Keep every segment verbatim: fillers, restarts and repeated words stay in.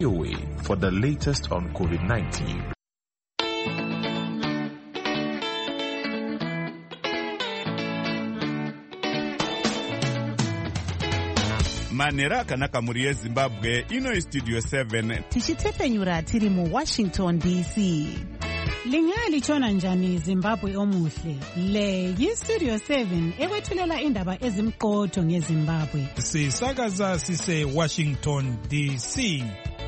Away for the latest on COVID nineteen. Manera akanaka muri yeZimbabwe ino Studio seven tichitepfenyura tiri mu Washington D C. Lingali chona njani Zimbabwe omuhle. Le yi Studio seven ewethulela indaba ezimqotho ngeZimbabwe. Sisakaza sise Washington D C.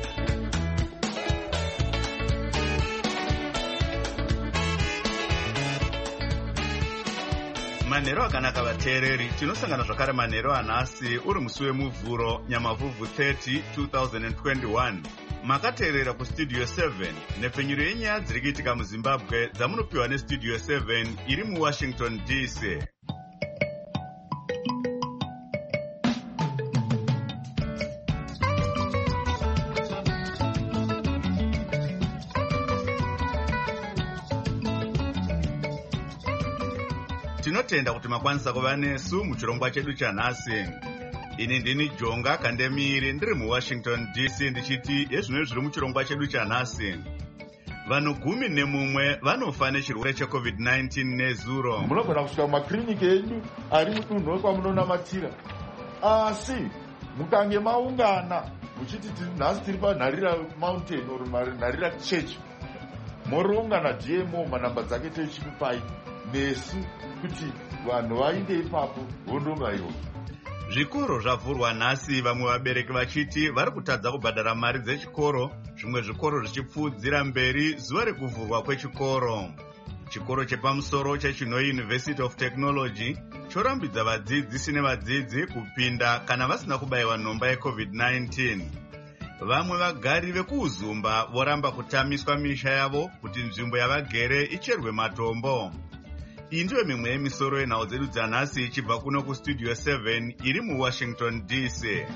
Manero akanaka vateereri, tinosangana zvakare manero anhasi uri musi wemuvhuro Nyamavhuvhu thirty twenty twenty-one. Makateerera kuStudio seven nepfenyuro yenyaya dziri kuitika muZimbabwe dzamunopiwa neStudio seven iri muWashington D C. Tinotenda kuti makwanisa kuva nesu muchirongwa chedu chanhasi. Ini ndini Jonga Kandemiri ndiri muWashington D C ndichiti ezvino zviri muchirongwa chedu chanhasi. Vanhu gumi nemumwe vanofa nechirwere cheCovid nineteen nezuro. Munogona kusvika mumakiriniki edu ari mudunhu kwamunonamatira. Asi mukange maungana muchiti nhasi tiri paNharira Mountain or Nharira Church. Moroungana D M O manhamba dzake tichimupai nesu kuti vanhu vainde ipapo vondongaiwa. Zvikoro zvavhurwa nhasi, vamwe vabereki vachiti vari kutadza kubhadhara mari dzechikoro, zvimwe zvikoro zvichipfuudzira mberi zuva rekuvhurwa kwechikoro. Chikoro chepamusoro cheChinhoyi University of Technology chorambidza vadzidzisi nevadzidzi kupinda kana vasina kubayiwa nhomba yeCovid nineteen. Vamwe vagari vekuUzumba voramba kutamiswa misha yavo kuti nzvimbo yavagere icherwe matombo. Iyi ndiyo mimwe yemisoro yenhau dzedu dzanhasi ichibva kuno kuStudio seven iri muWashington D C.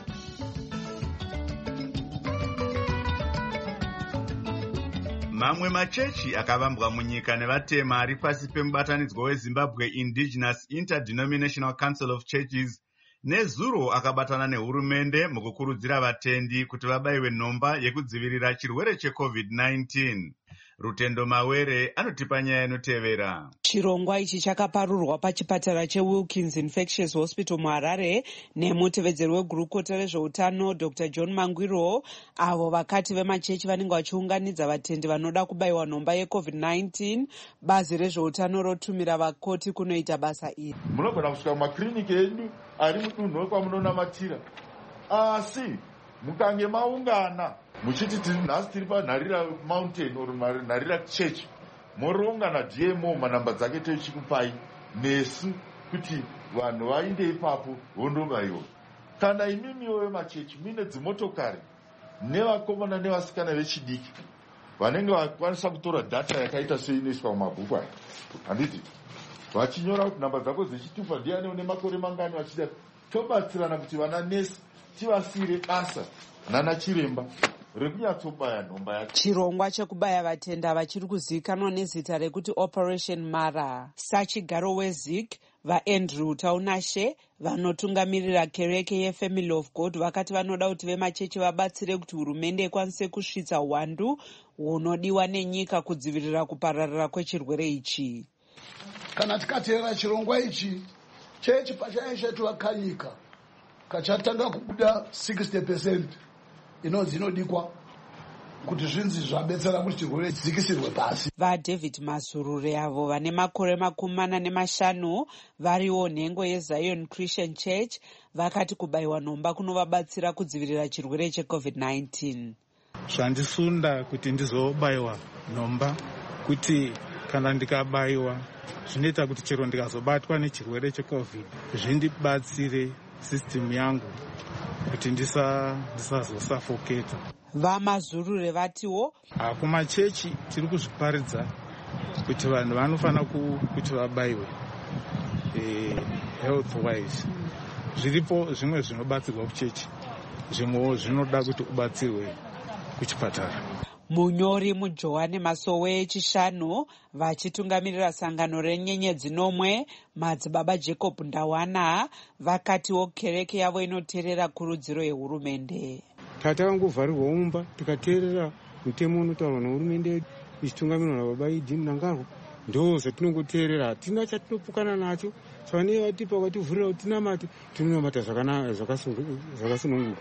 Mamwe machechi akavambwa munyika nevatema ari pasi pemubatanidzwa weZimbabwe Indigenous Interdenominational Council of Churches nezuro akabatana nehurumende mukukurudzira vatendi kuti vabayiwe nhomba yekudzivirira chirwere cheCovid nineteen. Rutendo Mawere anotipa nyaya inotevera. Chirongwa ichi chakaparurwa pachipatara cheWilkins Infectious Hospital muHarare nemutevedzeri wegurukota rezveutano Doctor John Mangwiro, avo vakati vemachechi vanenge vachiunganidza vatendi vanoda kubayiwa nhomba yeCovid nineteen. Bazi rezveutano rotumira vakoti kunoita basa iri. Munogona kusvika mumakiriniki edu ari mudunhu kwamunonamatira. Asi mukange maungana muchiti nhasi tiri paNharira Mountain or Nharira Church, moroungana D M O manhamba dzake tichimupai nesu kuti vanhu vainde ipapo vondongaiwa. Kana imimiwo vemachechi mine dzimotokari nevakomana nevasikana vechidiki vanenge vakwanisa kutora data yakaita seinoiswa mumabhuku aya, handiti vachinyora kuti nhamba dzako dzechitupa ndiani une makore mangani, vachida tobatsirana kuti vana nesi tivasire basa nana chiremba rekunyatsobaya nhomba yacho. Chirongwa chekubaya vatenda vachiri kuzivikanwa nezita rekuti Operation Mara. Sachigaro weZik vaAndrew Taunashe vanotungamirira kereke yeFamily of God vakati vanoda kuti vemachechi vabatsire kuti hurumende ikwanise kusvitsa hwandu hunodiwa nenyika kudzivirira kupararira kwechirwere ichi. Kana tikateera chirongwa ichi, chechi pachayo chetu vakanyika kachatanga kubuda sixty percent inonzi inodikwa kuti zvinzi zvabetsera kuti chirwere chidzikisirwe pasi. VaDavid Mazurure avo vane makore makumi mana nemashanu variwo nhengo yeZion Christian Church vakati kubayiwa nhomba kunovabatsira kudzivirira chirwere cheCovid nineteen. Zvandisunda kuti ndizobayiwa nhomba kuti kana ndikabayiwa zvinoita kuti chero ndikazobatwa nechirwere cheCovid zvindibatsire system yangu kuti ndisazosafoketa. VaMazurure vatiwo kumachechi tiri kuzviparidza kuti vanhu vanofana kuti vabayiwe health wise. Zviripo zvimwe zvinobatsirwa kuchechi, zvimwewo zvinoda kuti ubatsirwe kuchipatara. Munyori muJohane Masowe echishanu vachitungamirira sangano renyenyedzi nomwe madzibaba Jacob Ndawana vakatiwo kereke yavo inoteerera kurudziro yehurumende. tata vangovharirwa mumba tikateerera mutemo unotaurwa nehurumende yedu ichitungamirirwa nababa Idi Mnangagwa. Ndo zvatinongoteerera, hatina chatinopukana nacho. Vanenge vatipa vativhurira kuti tinamate, tinonamata zvakasununguka.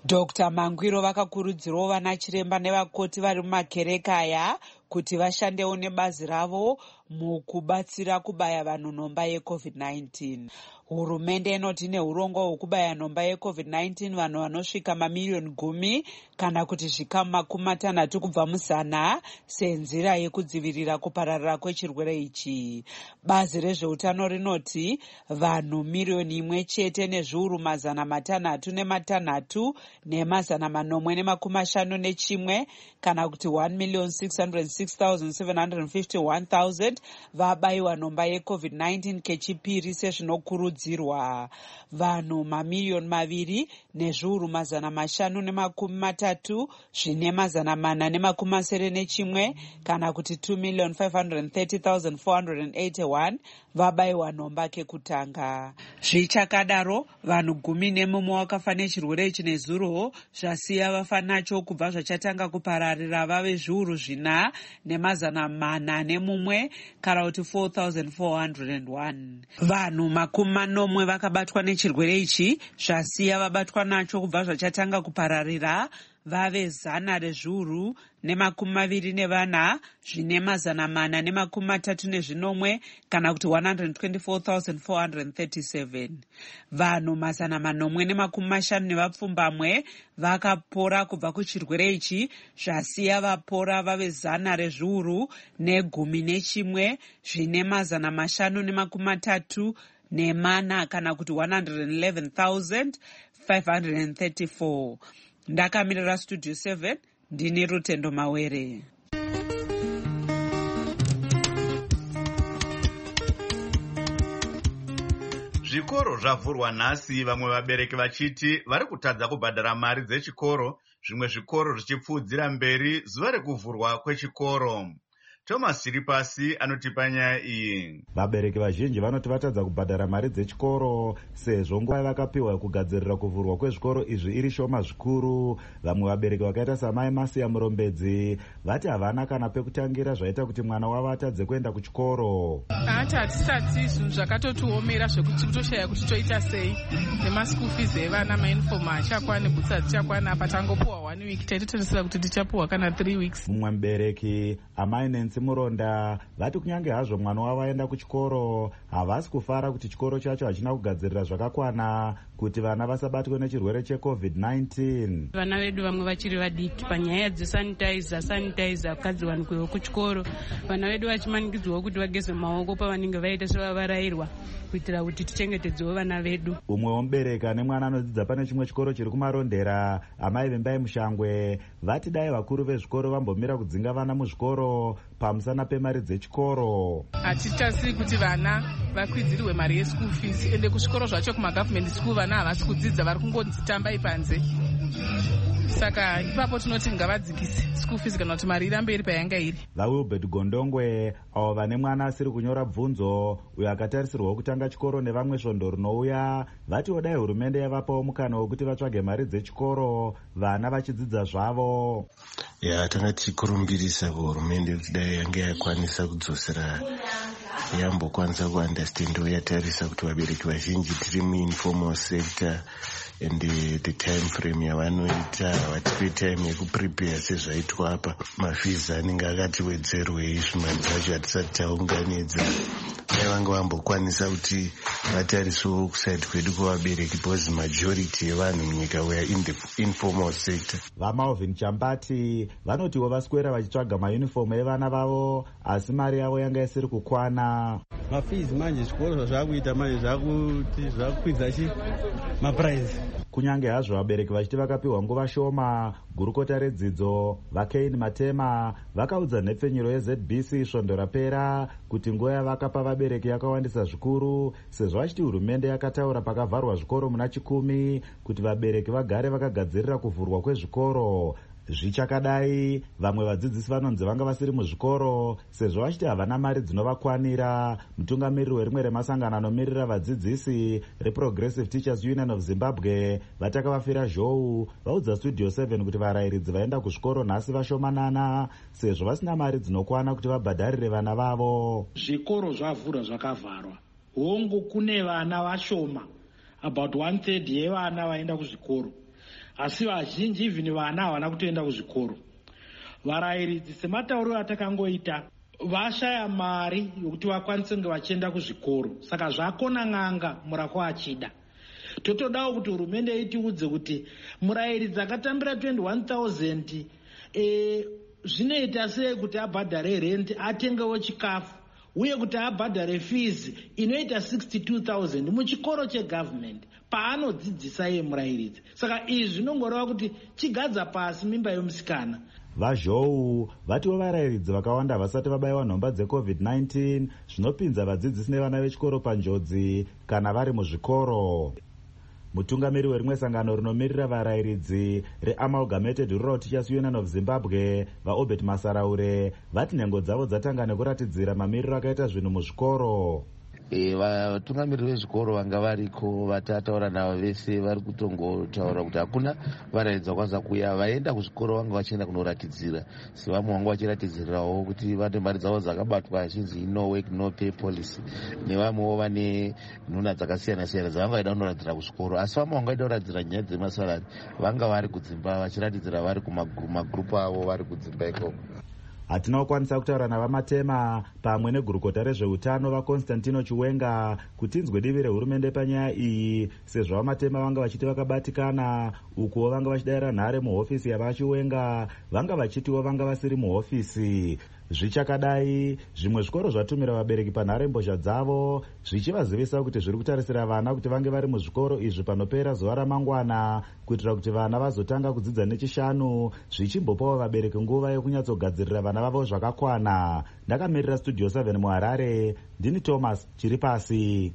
Dr Mangwiro vakakurudzirawo vana chiremba nevakoti vari mumakereke aya kuti vashandewo nebazi ravo mukubatsira kubaya vanhu nhomba yecovid nineteen. Hurumende inoti neurongwa hwekubaya nhomba yecovid nineteen vanhu vanosvika mamiliyoni gumi kana kuti zvikamu makumi matanhatu kubva muzana senzira yekudzivirira kupararira kwechirwere ichi. Bazi rezveutano rinoti vanhu miriyoni imwe chete nezviuru mazana matanhatu nematanhatu nemazana manomwe nemakumi mashanu nechimwe kana kuti one million six hundred six thousand seven hundred fifty-one thousand vabayiwa nhomba yecovid nineteen kechipiri sezvinokurudzirwa. Vanhu mamiliyoni maviri nezviuru mazana mashanu nemakumi matatu zvine mazana mana nemakumi masere nechimwe kana kuti two million five hundred thirty thousand four hundred eighty-one vabayiwa nhomba kekutanga. Zvichakadaro vanhu gumi nemumwe wakafa nechirwere ichi nezuro zvasiya vafa nacho kubva zvachatanga kupararira vave zviuru zvina nemazana mana nemumwe kana kuti four thousand four hundred one. Vanhu makumi manomwe vakabatwa nechirwere ichi zvasiya vabatwa nacho kubva zvachatanga kupararira vave zana rezviuru nemakumi maviri nevana zvine mazana mana nemakumi matatu nezvinomwe kana kuti one hundred twenty-four thousand four hundred thirty-seven. Vanhu mazana manomwe nemakumi mashanu nevapfumbamwe vakapora kubva kuchirwere ichi zvasiya vapora vave zana rezviuru negumi nechimwe zvine mazana mashanu nemakumi matatu nemana kana kuti one hundred eleven thousand five hundred thirty-four. Ndakamirira Studio seven ndini Rutendo Mawere. Zvikoro zvavhurwa nhasi, vamwe vabereki vachiti vari kutadza kubhadhara mari dzechikoro, zvimwe zvikoro zvichipfuudzira mberi zuva rekuvhurwa kwechikoro. Thomas Chiripasi anotipa nyaya iyi. Vabereki vazhinji vanoti vatadza kubhadhara mari dzechikoro sezvo nguva vakapiwa kugadzirira kuvhurwa kwezvikoro izvi iri shoma zvikuru. Vamwe vabereki vakaita samai Masiya Murombedzi vati havana kana pekutangira zvaita kuti mwana wavo atadze kuenda kuchikoro. Ati hatisati zvinhu zvakatotiomera zvekuti kutoshaya kuti toita sei nemaschool fees evana, mauniform hachakwana, boots hadzichakwana, apa tangopuwa one week, taitotarisira kuti tichapuwa kana three weeks. Mumwe mubereki amai Nancy Muronda vati kunyange hazvo mwana wavo aenda kuchikoro havasi kufara kuti chikoro chacho hachina kugadzirira zvakakwana kuti vana vasabatwe nechirwere checovid nineteen. Vana vedu vamwe vachiri vadiki panyaya dzesanitizer sanitizer kugadzirwanikwewo kuchikoro, vana vedu vachimanikidzwawo kuti vageze maoko pavanenge vaita sevavarayirwa kuitira kuti tichengetedzewo vana vedu. Umwe womubereki ane mwana anodzidza pane chimwe chikoro chiri kumarondera, amai Vembai Mushangwe vati dai vakuru vezvikoro vambomira kudzinga vana muzvikoro pamusana pemari dzechikoro. Hatitasiri kuti vana vakwidzirwe mari yeschool fees, ende kuzvikoro zvacho kumagovernment school vana havasi kudzidza, vari kungodzitambai panze. Saka ipapo tinoti ngavadzikise school fees kana kuti mari irambe iri payanga iri. VaWilbert Gondongwe avo vane mwana asiri kunyora bvunzo uyo akatarisirwa kutanga chikoro nevamwe svondo rinouya vati dai hurumende yavapawo mukana wekuti vatsvage mari dzechikoro vana vachidzidza zvavo. Ya tanga tichikurumbirisa kuhurumende kuti dai yange yakwanisa kudzosera yambokwanisa kuunderstand yatarisa kuti vabereki vazhinji tiri muinformal sector and the, the time frame yavanoita vatipe time yekuprepare sezvaitwa apa, mafees anenge akatiwedzerwei zvimani zvacho hatisati taunganidza. Dai vanga vambokwanisa kuti vatarisewo kusaidi kwedu kuvabereki because majority yevanhu munyika we are in the informal sector. VaMalvin Chambati vanotiwo vaswera vachitsvaga mauniform evana vavo asi mari yavo yanga isiri kukwana. Mafees manje zvikoro zvaakuita manje zvakuti zvakukwidza chi maprice. Kunyange hazvo vabereki vachiti vakapiwa nguva shoma, gurukota redzidzo vaKain Matema vakaudza nhepfenyuro yeZ B C svondo rapera kuti nguva yavakapa vabereki yakawandisa zvikuru sezvo vachiti hurumende yakataura pakavharwa zvikoro muna chikumi kuti vabereki vagare vakagadzirira kuvhurwa kwezvikoro. Zvichakadai, vamwe vadzidzisi vanonzi vanga vasiri muzvikoro sezvo vachiti havana mari dzinovakwanira. Mutungamiriri werimwe remasangano anomirira vadzidzisi reProgressive Teachers Union of Zimbabwe vatakavafira zhou vaudza Studio seven kuti varayiridzi vaenda kuzvikoro nhasi vashomanana sezvo vasina mari dzinokwana kuti vabhadharire vana vavo. Zvikoro zvavhura zvakavharwa, hongu kune vana vashoma, about one third yevana vaenda kuzvikoro, asi vazhinji ivhini vana havana kutoenda kuzvikoro. Varayiridzi sematauriro atakangoita vashaya mari yokuti vakwanise kunge vachienda kuzvikoro, saka zvakona n'anga murako achida. Totodawo kuti hurumende itiudze kuti murayiridzi akatambira twenty-one thousand e, zvinoita sei kuti abhadhare rent, atengewo chikafu, uye kuti abhadhare fees inoita sixty-two thousand muchikoro chegovernment paanodzidzisa iye murayiridzi. Saka izvi zvinongoreva kuti chigadza pasi mimba yomusikana. Vazhou vatiwo varayiridzi vakawanda vasati vabayiwa nhomba dzecovid nineteen zvinopinza vadzidzisi nevana vechikoro panjodzi kana vari muzvikoro. Mutungamiri werimwe sangano rinomirira varayiridzi reAmalgamated Rural Teachers Union of Zimbabwe vaObert Masaraure vati nhengo dzavo dzatanga nekuratidzira mamiriro akaita zvinhu muzvikoro. E, vatungamiriri vezvikoro vanga variko vatataura navo vese vari kutongotaura kuti hakuna varayiridzi vakwanisa kuuya vaenda kuzvikoro vanga vachienda kunoratidzira, sevamwe vanga vachiratidzirawo kuti vane mari dzavo dzakabatwa achinzi no work no pay policy, nevamwewo vane nhuna dzakasiyana siyana dzavanga vaida kunoratidzira kuzvikoro, asi vamwe vanga vaida kuratidzira nyaya dzemasalari vanga vari kudzimba vachiratidzira vari kumagrupu avo vari kudzimba ikoko. Hatina kukwanisa kutaura navamatema pamwe negurukota rezveutano vaConstantino Chiwenga kuti inzwe divi rehurumende panyaya iyi, sezvo vamatema vanga vachiti vakabatikana ukuwo vanga vachidayira nhare muhofisi yavaChiwenga vanga vachitiwo vanga vasiri muhofisi. Zvichakadai, zvimwe zvikoro zvatumira vabereki panharembozha dzavo zvichivazivisa kuti zviri kutarisira vana kuti vange vari muzvikoro izvi panopera zuva ramangwana kuitira kuti vana vazotanga kudzidza nechishanu, zvichimbopawo vabereki nguva yokunyatsogadzirira vana vavo zvakakwana. Ndakamirira Studio seven muHarare, ndini Thomas Chiripasi.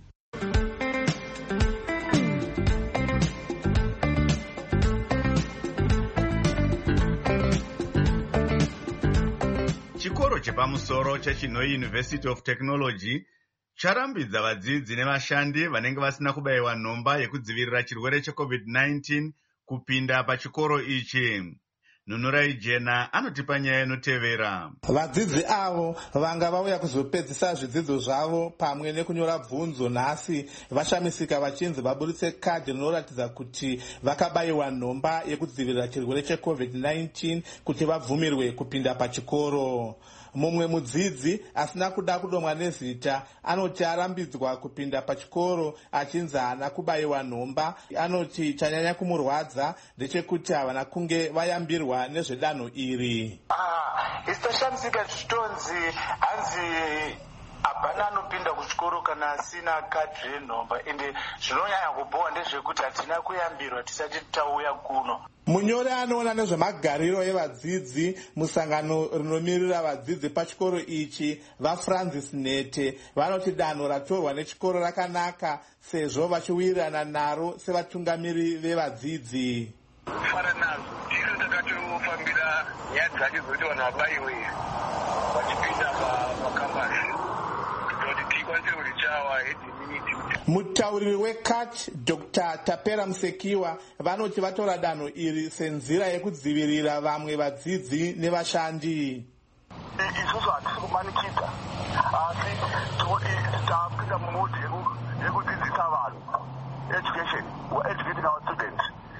Chikoro chepamusoro cheChinoi University of Technology charambidza vadzidzi nevashandi vanenge vasina kubayiwa nhomba yekudzivirira chirwere checovid nineteen kupinda pachikoro ichi. Nunurai Jena anotipa nyaya inotevera. Vadzidzi avo vanga vauya kuzopedzisa zvidzidzo zvavo pamwe nekunyora bvunzo nhasi vashamisika vachinzi vaburitse kadhi rinoratidza kuti vakabayiwa nhomba yekudzivirira chirwere checovid nineteen kuti vabvumirwe kupinda pachikoro. Mumwe mudzidzi asina kuda kudomwa nezita anoti arambidzwa kupinda pachikoro achinzi haana kubayiwa nhomba. Anoti chanyanya kumurwadza ndechekuti havana kunge vayambirwa nezvedanho iri. Ah, isitashamisika zvitonzi hanzi hapana anopinda kuchikoro kana asina kadhi renhomba, ende zvinonyanya kubhowa ndezvekuti hatina kuyambirwa tisati tauya kuno. Munyori anoona nezvemagariro evadzidzi musangano rinomirira vadzidzi pachikoro ichi vaFrancis Nete vanoti danho ratorwa nechikoro rakanaka sezvo vachiwirirana naro sevatungamiri vevadzidzi. Fara nazvo tiri takatofambira nyaya dzacho dzokuti vanhu vabayiwe vachipinda pakambasi kuti tikwanise kuti chawa hedimiti. Mutauriri wekach Doctor Tapera Musekiwa vanoti vatora danho iri senzira yekudzivirira vamwe vadzidzi nevashandi. Isusu hatisi kumanikidza, asi tapinda mumodhi yekudzidzisa vanhu, education, we're educating our students.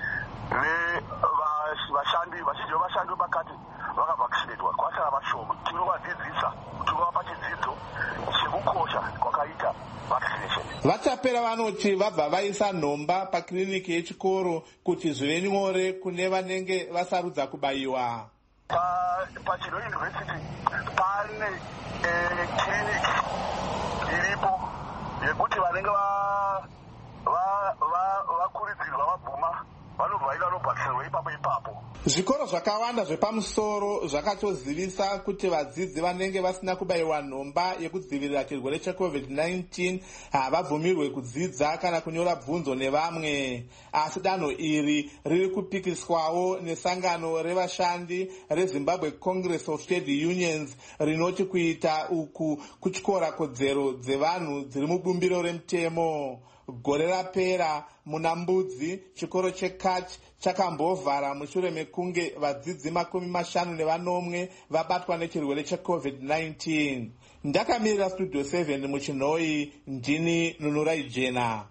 Vashandi vazhinji vevashandi vepakati vakavhakisinetwa kwasara vashoma. Tinovadzidzisa tovapa chidzidzo chekukosha kwakaita vaccination. Vatapera vanoti vabva vaisa nhomba pakiriniki yechikoro kuti zvive nyore kune vanenge vasarudza kubayiwa. PaChinoi University pane kiriniki iripo yekuti vanenge vakurudzirwa vabvuma vanobva vaida vanobhatsirwa ipapo ipapo. Zvikoro zvakawanda zvepamusoro zvakatozivisa kuti vadzidzi vanenge vasina kubayiwa nhomba yekudzivirira chirwere checovid nineteen havabvumirwe kudzidza kana kunyora bvunzo nevamwe. Asi danho iri riri kupikiswawo nesangano revashandi reZimbabwe Congress of Trade Unions rinoti kuita uku kutyora kodzero dzevanhu dziri mubumbiro remutemo. Gore rapera muna Mbudzi, chikoro cheCach chakambovhara mushure mekunge vadzidzi makumi mashanu nevanomwe vabatwa nechirwere checovid nineteen. Ndakamirira Studio seven muChinoi, ndini Nunurai Jena.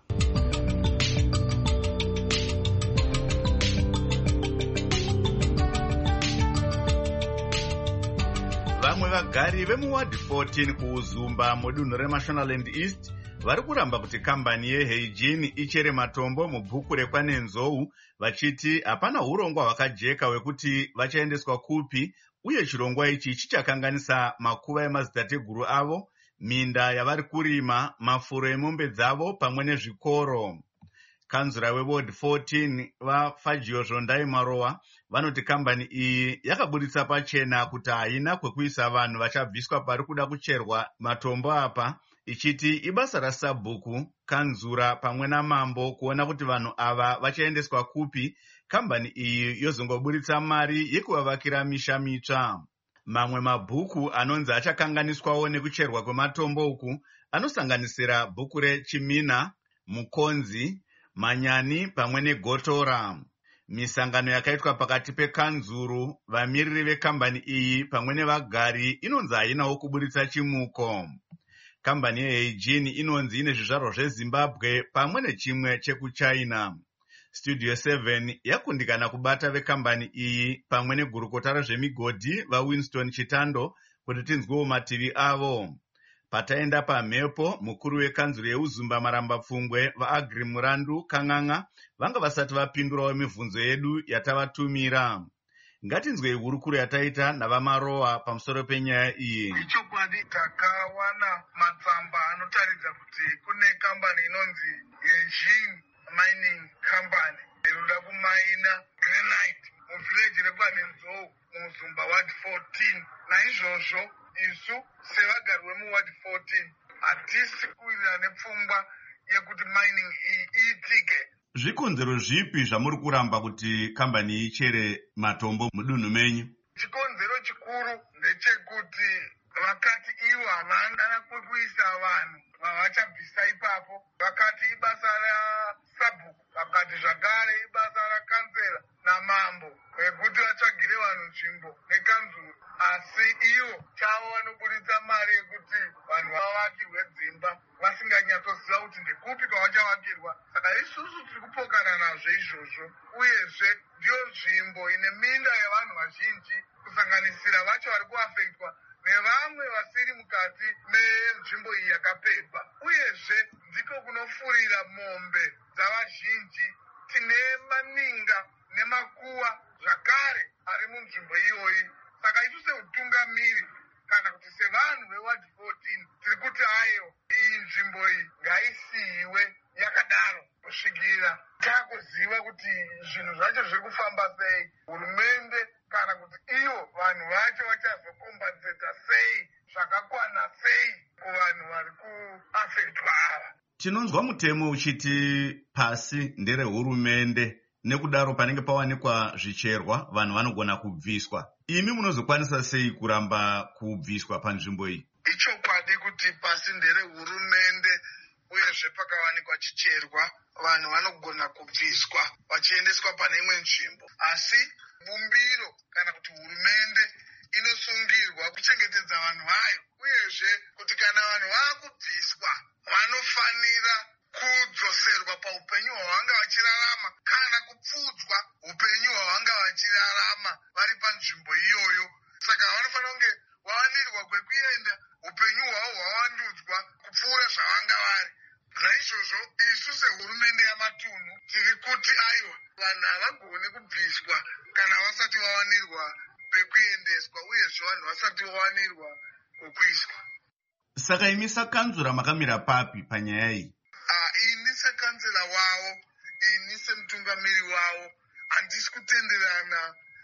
Vamwe vagari vemuward fourteen kuUzumba mudunhu reMashonaland East vari kuramba kuti kambani yeHeijin ichere matombo mubhuku rekwanenzou, vachiti hapana urongwa hwakajeka hwekuti vachaendeswa kupi, uye chirongwa ichi chichakanganisa makuva emadzitateguru avo, minda yavari kurima, mafuro emombe dzavo pamwe nezvikoro. Kanzura weward fourteen vaFagio Zvondai Marowa vanoti kambani iyi yakabuditsa pachena kuti haina kwekuisa vanhu vachabviswa pari kuda kucherwa matombo apa, ichiti ibasa rasabhuku, Kanzura pamwe namambo kuona kuti vanhu ava vachaendeswa kupi, kambani iyi yozongobuditsa mari yekuvavakira misha mitsva. Mamwe mabhuku anonzi achakanganiswawo nekucherwa kwematombo uku anosanganisira bhuku reChimina, Mukonzi, Manyani pamwe neGotora. Misangano yakaitwa pakati pekanzuru, vamiriri vekambani iyi pamwe nevagari inonzi hainawo kubuditsa chimuko. Kambani yeHeijin inonzi ine zvizvarwa zveZimbabwe pamwe nechimwe chekuChina. Studio seven yakundikana kubata vekambani iyi pamwe negurukota rezvemigodhi vaWinston Chitando kuti tinzwewo mativi avo. Pataenda pamhepo, mukuru wekanzuru yeUzumba Maramba Pfungwe vaAgri Murandu Kang'ang'a vanga vasati vapindurawo mibvunzo yedu yatavatumira. Ngatinzwei hurukuro yataita navaMarowa pamusoro penyaya iyi. Ichokwadi takawana matsamba anotaridza kuti kune kambani inonzi Heijin Mining Company inoda kumaina granite muvhileji rekwanenzou muZumba ward fourteen. Naizvozvo isu sevagari vemuward fourteen hatisi kuwirira nepfungwa yekuti mining iyi iitike. Zvikonzero zvipi zvamuri kuramba kuti kambani ichere matombo mudunhu menyu? Chikonzero chikuru ndechekuti vakati ivo havana kwekuisa vanhu vavachabvisa ipapo, vakati ibasa rasabhuku, vakati zvakare ibasa rakansela namambo ekuti vatsvagire vanhu nzvimbo nekanzuru, asi ivo chavo vanobuditsa mari yekuti vanhu vavakirwe dzimba vasinganyatsoziva kuti ndekupi kwavachavakirwa. Saka isusu tiri kupokana nazvo izvozvo, uyezve ndiyo nzvimbo ine minda yevanhu vazhinji kusanganisira vacho vari kuafektwa nevamwe vasiri mukati menzvimbo iyi yakapedwa, uyezve ndiko kunofurira mombe dzavazhinji. Tine maninga nemakuva zvakare ari munzvimbo iyoyi. Saka isu seutungamiri kana kuti sevanhu veward fourteen tiri kuti ayo iyi nzvimbo iyi ngaisiyiwe yakadaro kusvikira takuziva kuti zvinhu zvacho zviri kufamba sei, hurumende kana kuti ivo vanhu vacho vachazokombenzeta sei, zvakakwana sei kuvanhu vari kuafektwa ava. Tinonzwa mutemo uchiti pasi nderehurumende, nekudaro panenge pawanikwa zvicherwa vanhu vanogona kubviswa. Imi munozokwanisa sei kuramba kubviswa panzvimbo iyi? Ichokwadi kuti pasi nderehurumende, uyezve pakawanikwa chicherwa vanhu vanogona kubviswa vachiendeswa pane imwe nzvimbo, asi bumbiro kana kuti hurumende inosungirwa kuchengetedza vanhu vayo, uyezve kuti kana vanhu vaakubviswa vanofanira kudzoserwa paupenyu hwavanga vachirarama kana kupfudzwa upenyu hwavanga vachirarama vari panzvimbo iyoyo. Saka vanofanira kunge vawanirwa kwekuenda, upenyu hwavo hwavandudzwa kupfuura zvavanga vari. Naizvozvo isu sehurumende yamatunhu tiri kuti aiwa, vanhu havagoni kubviswa kana vasati vawanirwa pekuendeswa, uyezve vanhu vasati vawanirwa kwekuiswa. Saka imi sakanzura makamira papi panyaya iyi? Ini sekansela wavo, ini semutungamiri wavo, handisi kutenderana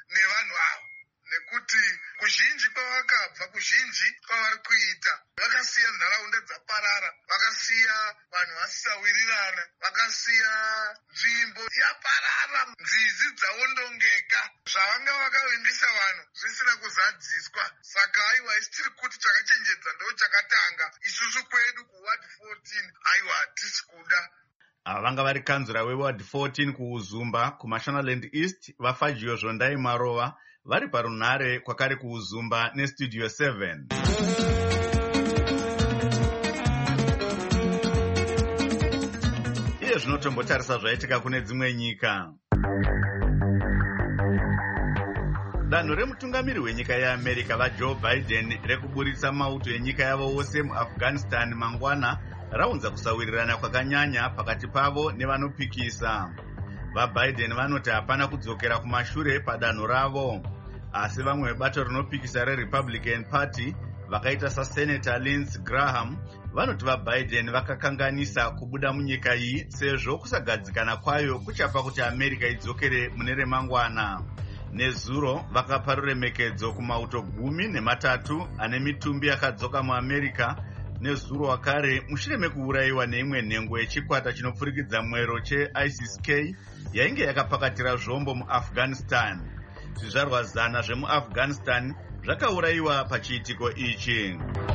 nevanhu ava, nekuti kuzhinji kwavakabva, kuzhinji kwavari kuita, vakasiya nharaunda dzaparara, vakasiya vanhu vasisawirirana, vakasiya nzvimbo yaparara, nzizi dzaondongeka, zvavanga vakavimbisa vanhu zvisina kuzadziswa. Saka aiwa, isi tiri kuti chakachenjedza ndo chakatanga. Isusu kwedu kuward fourteen, aiwa, tisi kuda. Ava vanga vari kanzura weward fourteen kuuzumba kumashonaland east vafajiyo zvondai marova vari parunhare kwakare kuuzumba nestudio seven. Iye zvinotombotarisa zvaitika kune dzimwe nyika. Danho remutungamiri wenyika yeAmerica vaJoe Biden rekuburitsa mauto enyika yavo wose muAfghanistan mangwana raunza kusawirirana kwakanyanya pakati pavo nevanopikisa. VaBiden vanoti hapana kudzokera kumashure padanho ravo, asi vamwe vebato rinopikisa reRepublican Party vakaita saSenator Lindsey Graham vanoti vaBiden vakakanganisa kubuda munyika iyi sezvo kusagadzikana kwayo kuchapa kuti America idzokere mune remangwana. Nezuro vakapa ruremekedzo kumauto gumi nematatu ane mitumbi yakadzoka muAmerica nezuro wakare mushure mekuurayiwa neimwe nhengo yechikwata chinopfurikidza mwero cheISIS-K yainge yakapakatira zvombo muAfghanistan. Zvizvarwa zana zvemuAfghanistan zvakaurayiwa pachiitiko ichi.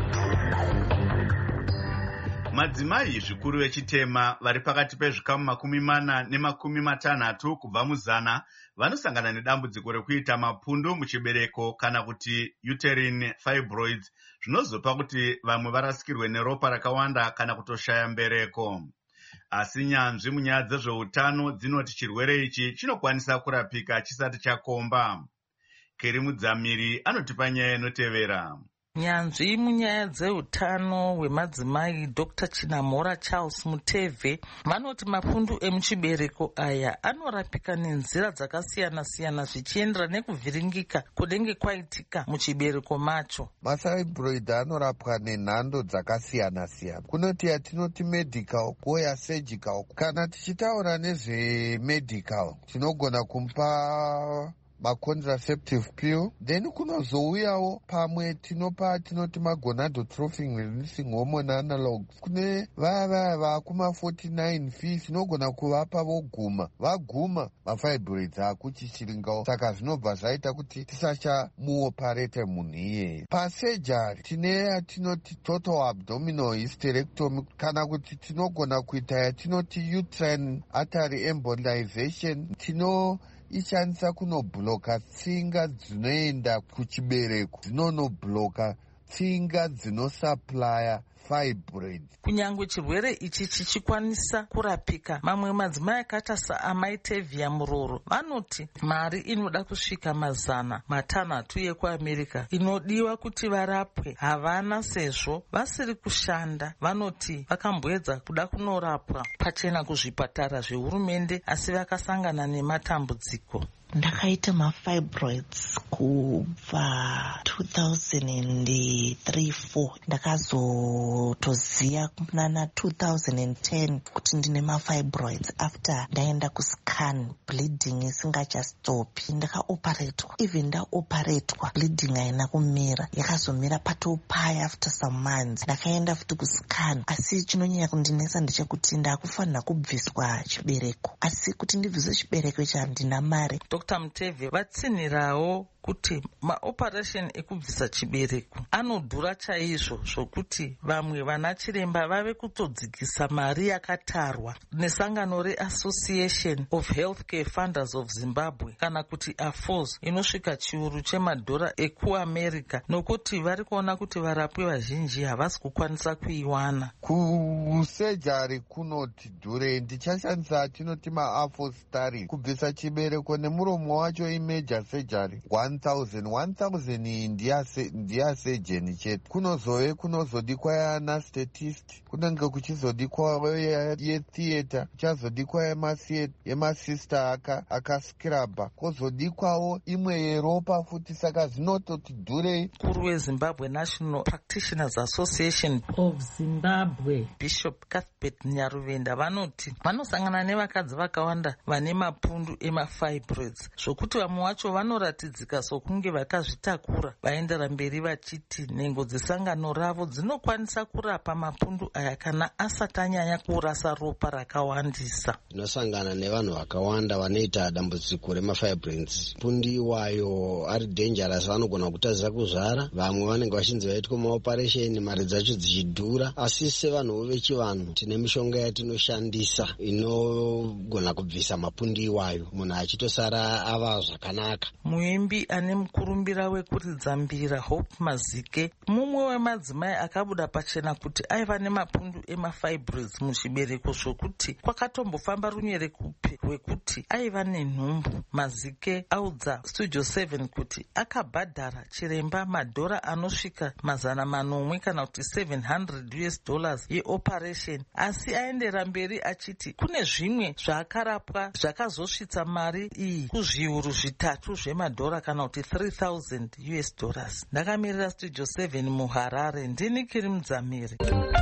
Madzimai zvikuru vechitema vari pakati pezvikamu makumi mana nemakumi matanhatu kubva muzana vanosangana nedambudziko rekuita mapundu muchibereko kana kuti uterine fibroids, zvinozopa kuti vamwe varasikirwe neropa rakawanda kana kutoshaya mbereko. Asi nyanzvi munyaya dzezveutano dzinoti chirwere ichi chinokwanisa kurapika chisati chakomba. Keri Mudzamiri anotipa nyaya inotevera. Nyanzvi munyaya dzeutano hwemadzimai Doctor Chinamhora Charles Mutevhe vanoti mapundu emuchibereko aya anorapika nenzira dzakasiyana-siyana zvichiendera nekuvhiringika kunenge kwaitika muchibereko macho. Mafibroid anorapwa nenhando dzakasiyana-siyana. Kunoti yatinoti medical koya surgical. Kana tichitaura nezvemedical tinogona kumpa macontraceptive pill, then kunozouyawo pamwe tinopa tinoti magonadotrophin releasing hormone analogs. Kune vaya vaya vakuma forty-nine v tinogona kuvapa voguma, vaguma mafibroids akuchichiringawo, saka zvinobva zvaita kuti tisachamuoparete munhu iyeye. Pasejari tine yatinoti total abdominal hysterectomy, kana kuti tinogona kuita yatinoti uterine artery embolization. Tino ishandisa kunobloka tsinga dzinoenda kuchibereko, dzinonobloka tsinga dzinosuplya fibroid. Kunyangwe chirwere ichi chichikwanisa kurapika, mamwe madzimai akaita saamai Tevya Muroro vanoti mari inoda kusvika mazana matanhatu yekuAmerica inodiwa kuti varapwe havana, sezvo vasiri kushanda. Vanoti vakamboedza kuda kunorapwa pachena kuzvipatara zvehurumende asi vakasangana nematambudziko. Ndakaita mafibroids kubva two thousand three four, ndakazotoziya kunana two thousand ten kuti ndine mafibroids after ndaenda kuscan bleeding isingachastopi. Ndakaoperatwa, even ndaoperatwa bleeding haina kumira, yakazomira patopaya after some months. Ndakaenda futi kuscan, asi chinonyanya kundinesa ndechekuti ndakufanira kubviswa chibereko, asi kuti ndibviswe chibereko ichi handina mari. Doctor Mutevhe vatsinhirawo kuti maoperation ekubvisa chibereko anodhura chaizvo zvokuti vamwe vana chiremba vave kutodzikisa mari yakatarwa nesangano reAssociation of Healthcare Funders of Zimbabwe kana kuti A F O Z inosvika chiuru chemadhora ekuAmerica, nokuti vari kuona kuti varapwi vazhinji havasi kukwanisa kuiwana. Kusejari kunoti dhure. Ndichashandisa tinoti maafostari kubvisa chibereko nemuromo wacho imajor surgery one thousand ndiyasejeni chete. Kunozove kunozodikwa yana statist, kunenge kuchizodikwa yetheatre, kuchazodikwa yemasista akaskraba, kozodikwawo imwe yeropa futi. Saka zvinototi dhurei. Mukuru weZimbabwe National Practitioners Association of Zimbabwe Bishop Cuthbert Nyaruvenda vanoti vanosangana nevakadzi vakawanda vane mapundu emafibroids zvokuti vamwe vacho vanoratidzika sokunge vakazvitakura, vaendera mberi vachiti nhengo dzesangano ravo dzinokwanisa kurapa mapundu aya kana asati anyanya kurasa ropa rakawandisa. Tinosangana nevanhu vakawanda vanoita dambudziko remafibroids. Pundu iwayo ari dangerous, vanogona kutadzira kuzvara, vamwe vanenge vachinzi vaitwa maoperation, mari dzacho dzichidhura. Asi sevanhu vechivanhu tine mishonga yatinoshandisa inogona kubvisa mapundu iwayo, munhu achitosara ava zvakanaka. Muimbi ane mukurumbira wekuridza mbira Hope Mazike, mumwe wemadzimai akabuda pachena kuti aiva nemapundu emafibroids muchibereko, zvokuti kwakatombofamba runyere kupi rwekuti aiva nenhumbu. Mazike audza Studio seven kuti akabhadhara chiremba madhora anosvika mazana manomwe kana kuti seven hundred US dollars yeoperation, asi aendera mberi achiti kune zvimwe zvaakarapwa zvakazosvitsa mari iyi kuzviuru zvitatu zvemadhora kana kuti three thousand US dollars. Ndakamirira Studio seven muHarare, ndini Kiri Mudzamiri.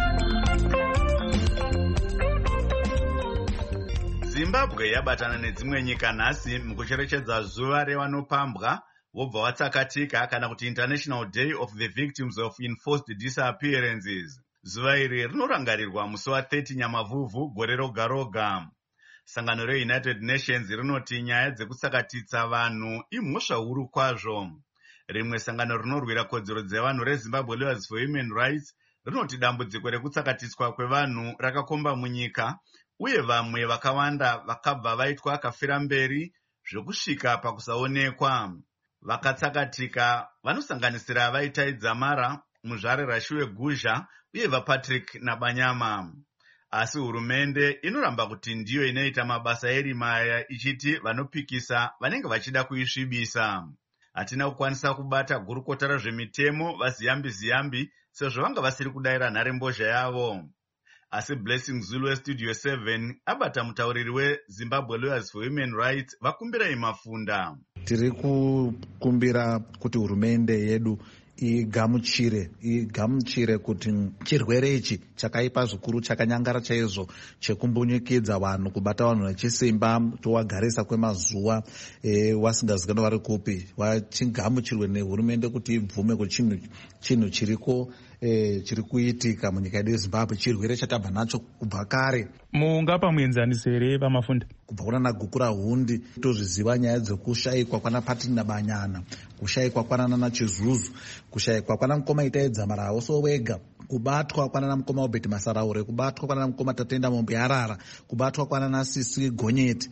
Zimbabwe yabatana nedzimwe nyika nhasi mukucherechedza zuva revanopambwa vobva vatsakatika kana kuti International Day of the Victims of Enforced Disappearances. Zuva iri rinorangarirwa musi wa thirty Nyamavhuvhu gore roga roga. Sangano reUnited Nations rinoti nyaya dzekutsakatitsa vanhu imhosva huru kwazvo. Rimwe sangano rinorwira kodzero dzevanhu reZimbabwe Lawyers for Human Rights rinoti dambudziko rekutsakatiswa kwevanhu rakakomba munyika, uye vamwe vakawanda vakabva vaitwa kafira mberi zvekusvika pakusaonekwa. Vakatsakatika vanosanganisira vaitai Dzamara, Muzvare Rashiwe Guzha uye vaPatrick Nabanyama. Asi hurumende inoramba kuti ndiyo inoita mabasa erima aya, ichiti vanopikisa vanenge vachida kuisvibisa. Hatina kukwanisa kubata gurukota rezvemitemo vaZiyambi Ziyambi sezvo vanga vasiri kudaira nharembozha yavo. Asi Blessing Zulu weStudio seven abata mutauriri weZimbabwe Lawyers for Human Rights Vakumbirai Mafunda. Tiri kukumbira kuti hurumende yedu igamuchire igamuchire kuti chirwere ichi chakaipa zvikuru, chakanyangara chaizvo, chekumbunyikedza vanhu, kubata vanhu vachisimba, towagarisa kwemazuva e, wasingazikanwa vari kupi, wachigamuchirwe nehurumende kuti ibvume kuti chinhu chiriko e, chiri kuitika munyika yedu yeZimbabwe, chirwere chatabva nacho kubva kare. Mungapa muenzanisere Vamafunda? Kubva kuna Nagukura Hundi tozviziva nyaya dzekushayikwa kwana Patini Nabanyana, kushayikwa kwana Nana Chizuzu, kushayikwa kwana Mukoma Itai Dzamara Oso wega, kubatwa kwana Namukoma Obeti Masaraure, kubatwa kwana Namukoma Tatenda Mombe Harara, kubatwa kwana Nasisi Gonyeti,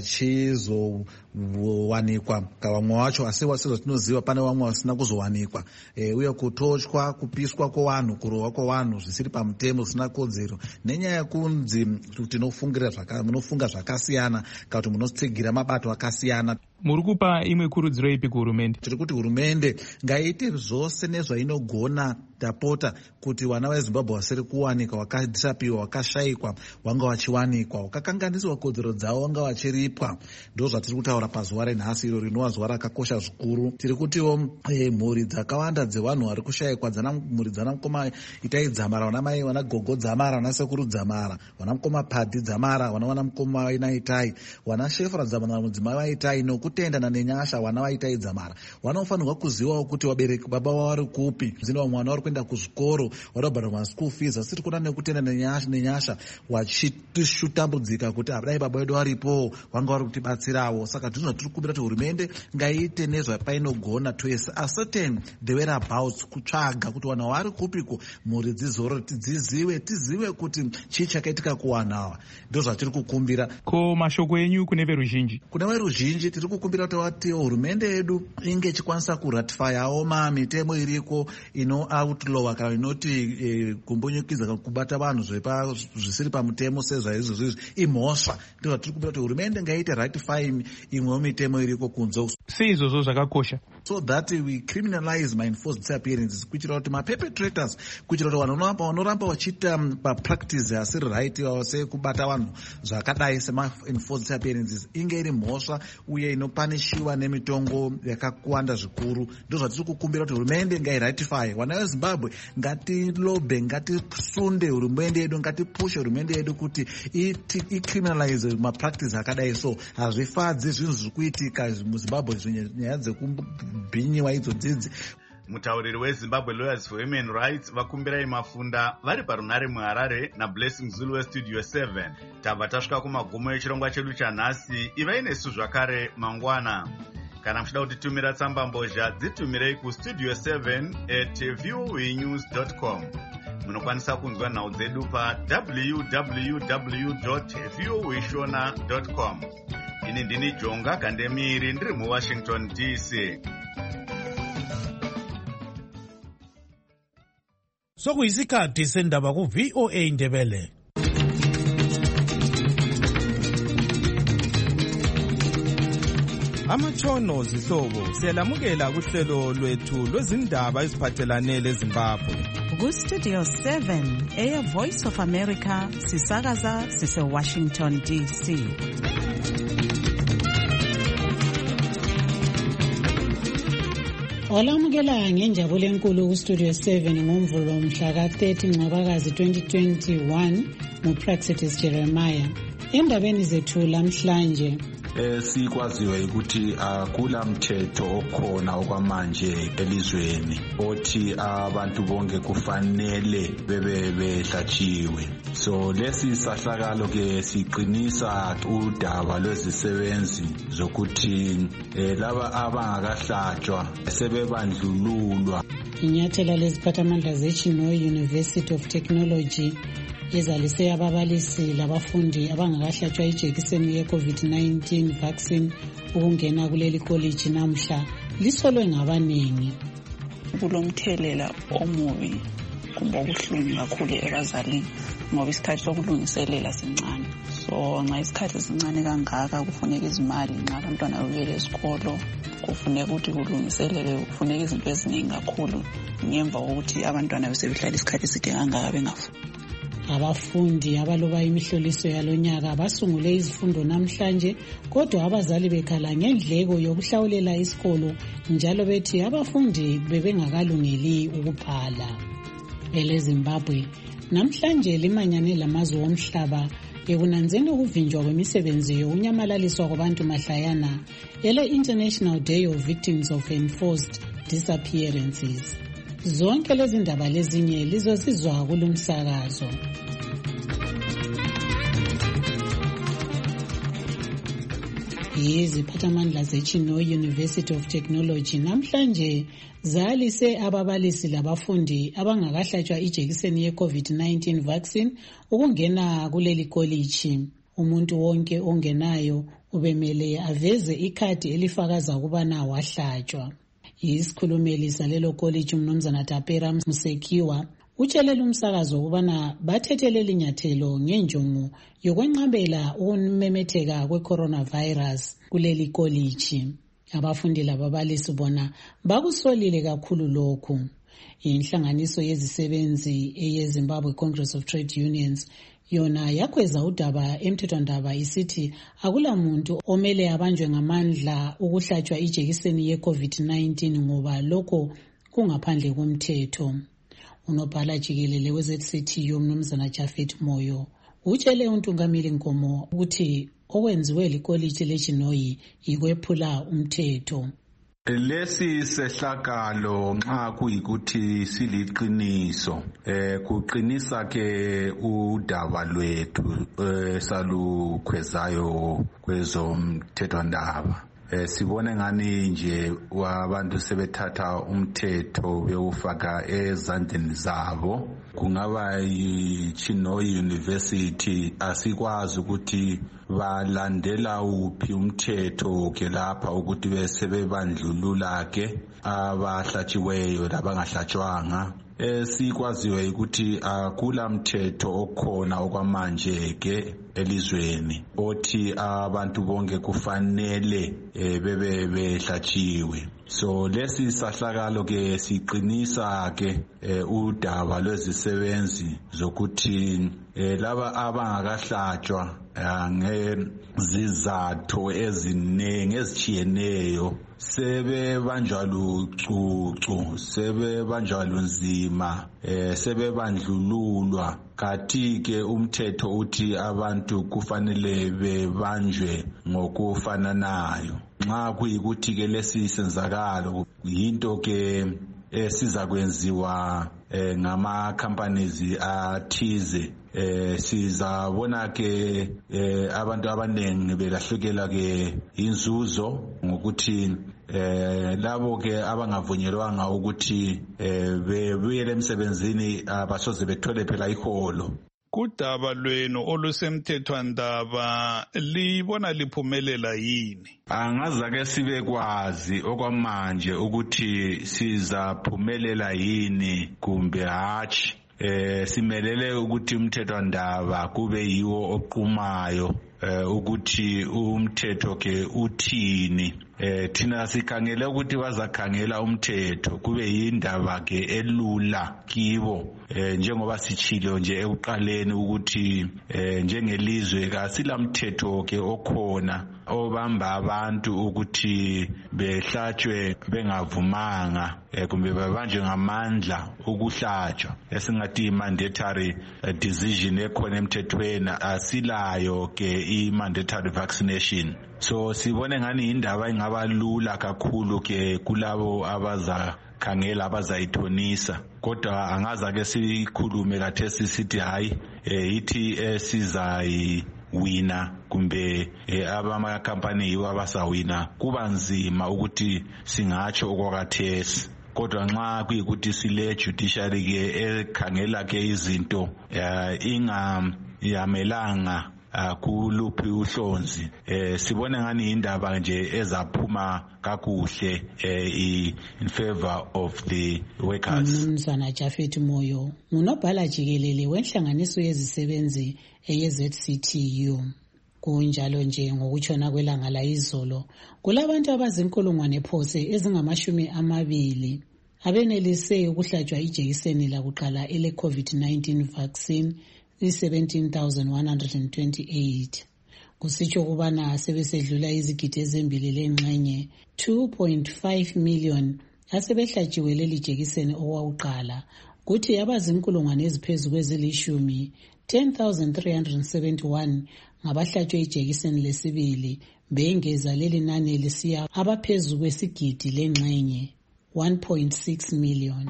wachizowanikwa kavamwe wacho, asi wasizvo tinoziva pane vamwe vasina kuzowanikwa, e, uye kutochwa, kupiswa kwanhu, kurohwa kwanhu zvisiri pamutemo, zvisina kodzero, nenyaya yekunzi tinofungira zvaka munofunga zvakasiyana kana kuti munotsigira mabato akasiyana. Muri kupa imwe kurudziro ipi kuhurumende? Tiri kuti hurumende ngaiite zvose nezvainogona tapota kuti vana veZimbabwe vasiri kuwanikwa, vakadhisapiwa, vakashayikwa vanga vachiwanikwa, vakakanganiswa kodzero dzavo vanga vachiripwa. Ndo zvatiri kutaura pazuva renhasi, iro rinova zuva rakakosha zvikuru. Tiri kutiwo e, mhuri dzakawanda dzevanhu vari kushayikwa, dzana mhuri dzana Mukoma Itai Dzamara, vana mai vana Gogo Dzamara, vana Sekuru Dzamara, vana Mukoma Padhi Dzamara, vana vana Mukoma Inaitai, vana Shefra Dzamara, mudzimai vaitai, nokutendana nenyasha vana vaitai Dzamara. Vanofanirwa kuzivawo kuti vabereki baba vavo vari kupi, zino vamwe vana vari kuenda kuzvikoro, vari kubhadharwa school fees, asiri kuda nekutenda nenyasha nenyasha vachitishutambudzika kuti dai baba vedu varipo vanga vari kutibatsirawo. Saka ndizvo tiri kumbira kuti hurumende ngaiite nezvapainogona to ascertain the whereabouts, kutsvaga kuti vanhu vari kupiko, mhuri dzizoro dzizive, tizive kuti chii chakaitika kuvanhu ava. Ndo zvatiri kukumbira. Ko mashoko enyu kune veruzhinji? Kune veruzhinji tiri kukumbira kuti vati hurumende yedu inge ichikwanisa kuratifyawo mamitemo iriko ino outlaw kana inoti e, kumbunyikidza kubata vanhu zvisiri pamutemo sezvaizvo zvizvi imhosva. Ndo zvatiri kukumbira kuti hurumende ngaiite ratify imwewo mitemo iriko kunze. Seizvozvo zvakakosha so that we criminalize ma-enforced disappearances kuitira kuti ma-perpetrators kuitira kuti vanhu vanoramba vachiita papractice asiri right sekubata vanhu zvakadai sema-enforced disappearances inge iri mhosva uye inopanishiwa nemitongo yakakwanda zvikuru. Ndo zvatiri kukumbira kuti hurumende ngairatify. Vana vezimbabwe ngatilobe, ngatisunde hurumende yedu, ngatipushe hurumende yedu kuti icriminalize mapractice akadai. So hazvifadzi zvinhu zviri kuitika muzimbabwe nyaya dzekubhinyiwa idzo dzidzi. Mutauriri weZimbabwe Lawyers for Human Rights vakumbirai Mafunda vari parunare muHarare naBlessing Zulu weStudio seven. Tabva tasvika kumagumo echirongwa chedu chanhasi. Ivai nesu zvakare mangwana. Kana muchida kutitumira tsamba mbozha dzitumirei kustudio seven at voa news dot com. Munokwanisa kunzwa nhau dzedu pa w w w dot voa shona dot com. Ini ndini Jonga Kandemiri ndiri muWashington D C. Sokuyisikhathi sendaba ku V O A Ndebele. Amatshono zihlobo siyalamukela kuhlelo lwethu lwezindaba eziphathelane leZimbabwe. Ku Studio seven eya Voice of America sisakaza sise Washington D C. Olamukela ngenjabulo enkulu ku Studio seven ngomvulo mhla ka thirty Ncwabakazi twenty twenty-one nguPraxitis Jeremiah. Endabeni zethu lamhlanje esikwaziwe ukuthi akula mthetho okhona okwamanje elizweni othi abantu bonke kufanele bebe behlatshiwe. So lesi sahlakalo ke siqinisa udaba lwezisebenzi zokuthi laba abangakahlatshwa sebebandlululwa. Inyathela leziphathamandla zeChinoyi University of Technology izalise ababalisi labafundi abangakahlatshwa ijekiseni ye-COVID nineteen vaccine ukungena kuleli college namhla lisolwe ngabaningi. Kulomthelela omubi kumbe obuhlungu kakhulu ebazalini ngoba isikhathi sokulungiselela sincane. So nxa isikhathi sincane kangaka kufuneka izimali nxa abantwana bebele esikolo kufuneka ukuthi kulungiselele kufuneka izinto eziningi kakhulu ngemva kokuthi abantwana besebehlala isikhathi eside kangaka bengafundi. Abafundi abaloba imihloliso yalonyaka basungule izifundo namhlanje kodwa abazali bekhala ngendleko yokuhlawulela isikolo njalo bethi abafundi bebengakalungeli ukuphala. EleZimbabwe namhlanje limanyane lamazwe omhlaba ekunanzeni ukuvinjwa kwemisebenzi yokunyamalaliswa kwabantu mahlayana ele International Day of Victims of Enforced Disappearances. Zonke lezi ndaba lezinye lizozizwa kulumsakazo. Iziphathamandla zeChinoyi University of Technology namhlanje zalise ababalisi labafundi abangakahlatshwa ijekiseni ye-COVID nineteen vaccine ukungena kuleli college. Umuntu wonke ongenayo ubemele aveze ikhadi elifakaza ukubana wahlatshwa. Isikhulumeli salelo college uMnumzana Tapera Musekiwa utshelela umsakazo ukubana bathethelele inyathelo ngenjongo yokwenqabela ukumemetheka kwe-coronavirus kuleli college. Abafundi lababalisi bona bakusolile kakhulu lokhu. Inhlanganiso yezisebenzi eyeZimbabwe Congress of Trade Unions yona yakweza udaba emthethwandaba isithi akula muntu omele abanjwe ngamandla ukuhlatshwa ijekiseni ye-COVID nineteen ngoba lokho kungaphandle komthetho. Unobhala jikelele we-Z C T U uMnumzana Jafet Moyo utshele uNtungamili Nkomo ukuthi okwenziwe likoliji leChinoyi yikwephula umthetho. Lesi sehlakalo nxa kuyikuthi siliqiniso eh kuqinisa ke udaba lwethu salukhwezayo kwezomthethwandaba. Eh sibone ngani nje wabantu sebethatha umthetho bewufaka ezandleni zabo. Kungaba yiChinoyi University asikwazi ukuthi balandela uphi umthetho ke lapha ukuthi bese bebandlulula ke abahlatshiweyo labangahlatshwanga. Esikwaziwe ukuthi akula mthetho okhona okwamanje ke elizweni othi abantu bonke kufanele bebe behlatshiwe. So lesi sahlakalo ke siqinisa ke udaba lwezisebenzi zokuthi laba abangakahlatshwa ngezizathu eziningi ezichiyeneyo sebebanjwa lucucu, sebebanjwa lunzima, sebebandlululwa. Kathi ke umthetho uthi abantu kufanele bebanjwe ngokufananayo. Nxa kuyikuthi ke lesi senzakalo yinto ke esiza kwenziwa ngama companies athize, eh sizabona ke abantu abanengi belahlukela ke inzuzo ngokuthi eh labo ke abangavunyelwanga ukuthi bebuyele emsebenzini abasoze bethole phela iholo. Kudaba lwenu olusemthethwandaba libona liphumelela yini? Angaza ke sibe kwazi okwamanje ukuthi sizaphumelela yini kumbe hatshi. Eh simelele ukuthi umthethwandaba kube yiwo oqumayo ukuthi umthetho ke uthini. Eh thina sikhangele ukuthi bazakhangela umthetho kube yindaba ke elula kibo, eh njengoba sichilo nje ekuqaleni ukuthi eh njengelizwe kasilamthetho ke okhona obamba abantu ukuthi behlatshwe bengavumanga kumbe babanjwe ngamandla ukuhlatshwa, esingathi mandatory decision ekhona emthethweni asilayo ke i mandatory vaccination. So sibone ngani indaba ingaba lula kakhulu ke kulabo abaza khangela abazayithonisa, kodwa angaza ke sikhulume kathesi sithi hayi ithi esizayi wina kumbe abama company yiwo abasawina. Kuba nzima ukuthi singatsho okwakathesi, kodwa nxa kuyikuthi sile judiciary ke ekhangela ke izinto ingayamelanga kuluphi uhlonzi, eh sibone ngani indaba nje ezaphuma kakuhle in favor of the workers. Mnumzana Jafet Moyo ngunobhala jikelele wenhlanganiso yezisebenzi eye-Z C T U. Kunjalo nje ngokutshona kwelanga la izolo kulabantu abazinkulungwane phose ezingamashumi amabili abenelise ukuhlatshwa ijekiseni lakuqala ele COVID nineteen vaccine i-seventeen thousand one hundred twenty-eight. Kusitsho kubana sebesedlula izigidi ezimbili lengxenye two point five million asebehlatshiwe leli jekiseni okwakuqala, kuthi abazinkulungwane eziphezu kwezilishumi ten thousand three hundred seventy-one ngabahlatshwe ijekiseni lesibili, bengeza leli nani lisiya abaphezu kwesigidi lengxenye one point six million.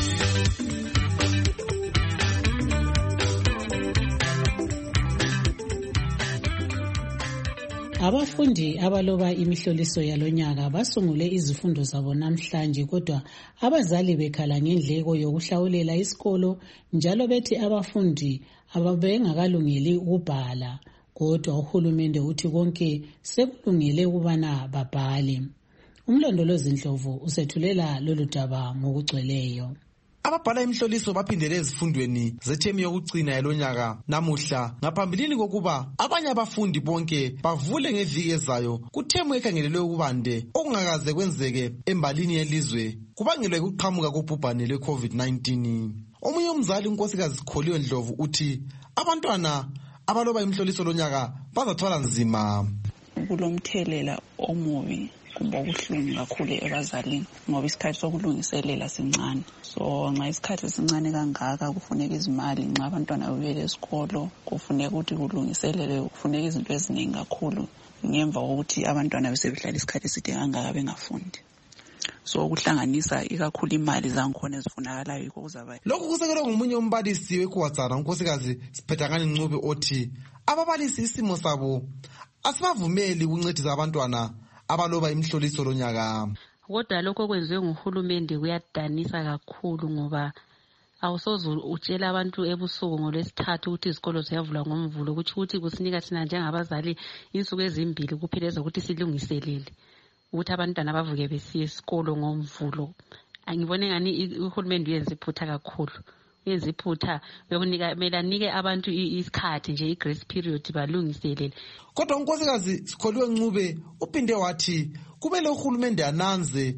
Abafundi abaloba imihloliso yalonyaka basungule izifundo zabo namhlanje, kodwa abazali bekhala ngendleko yokuhlawulela isikolo njalo bethi abafundi ababengakalungeli ukubhala, kodwa uhulumende uthi konke sekulungele ukubana babhale. Umlondolozi Ndlovu usethulela lolu daba ngokugcweleyo. Ababhala imhloliso baphindele ezifundweni zethemu yokucina yalonyaka namuhla, ngaphambilini kokuba abanye abafundi bonke bavule ngeviki ezayo kuthemu ekhangelelwe ukubande okungakaze kwenzeke embalini yelizwe kubangelwa ukuqhamuka kobhubhane lwe-COVID nineteen. Omunye umzali unkosikazi Sikholiwe Ndlovu uthi abantwana abaloba imhloliso lonyaka bazathwala nzima. Kulomthelela omubi kumbe okuhlungu kakhulu ebazalini ngoba isikhathi sokulungiselela sincane. So nxa isikhathi sincane kangaka kufuneka izimali, nxa abantwana bebuyele esikolo kufuneka ukuthi kulungiselele, kufuneka izinto eziningi kakhulu ngemva kokuthi abantwana besebehlala isikhathi eside kangaka bengafundi. So kuhlanganisa ikakhulu imali zangikhona ezifunakalayo yikho kuzaba. Lokhu kusekelwe ngomunye umbalisi weKwaZana unkosikazi Siphethangani Ncube othi ababalisi isimo sabo asibavumeli ukuncedisa abantwana abaloba imhloliso lonyaka. Kodwa lokho kwenziwe nguhulumende kuyadanisa kakhulu ngoba awusoze utshela abantu ebusuku ngolwesithathu ukuthi izikolo ziyavulwa ngoMvulo, ukuthi ukuthi kusinika thina njengabazali insuku ezimbili kuphela ezokuthi silungiselele ukuthi abantwana bavuke besiye esikolo ngoMvulo. Angibone ngani uhulumende uyenza iphutha kakhulu. Uyenza iphutha bekunika melanike abantu isikhathi nje i-grace period balungiselele. Kodwa unkosikazi Sikholiwe Ncube uphinde wathi kumele uhulumende ananze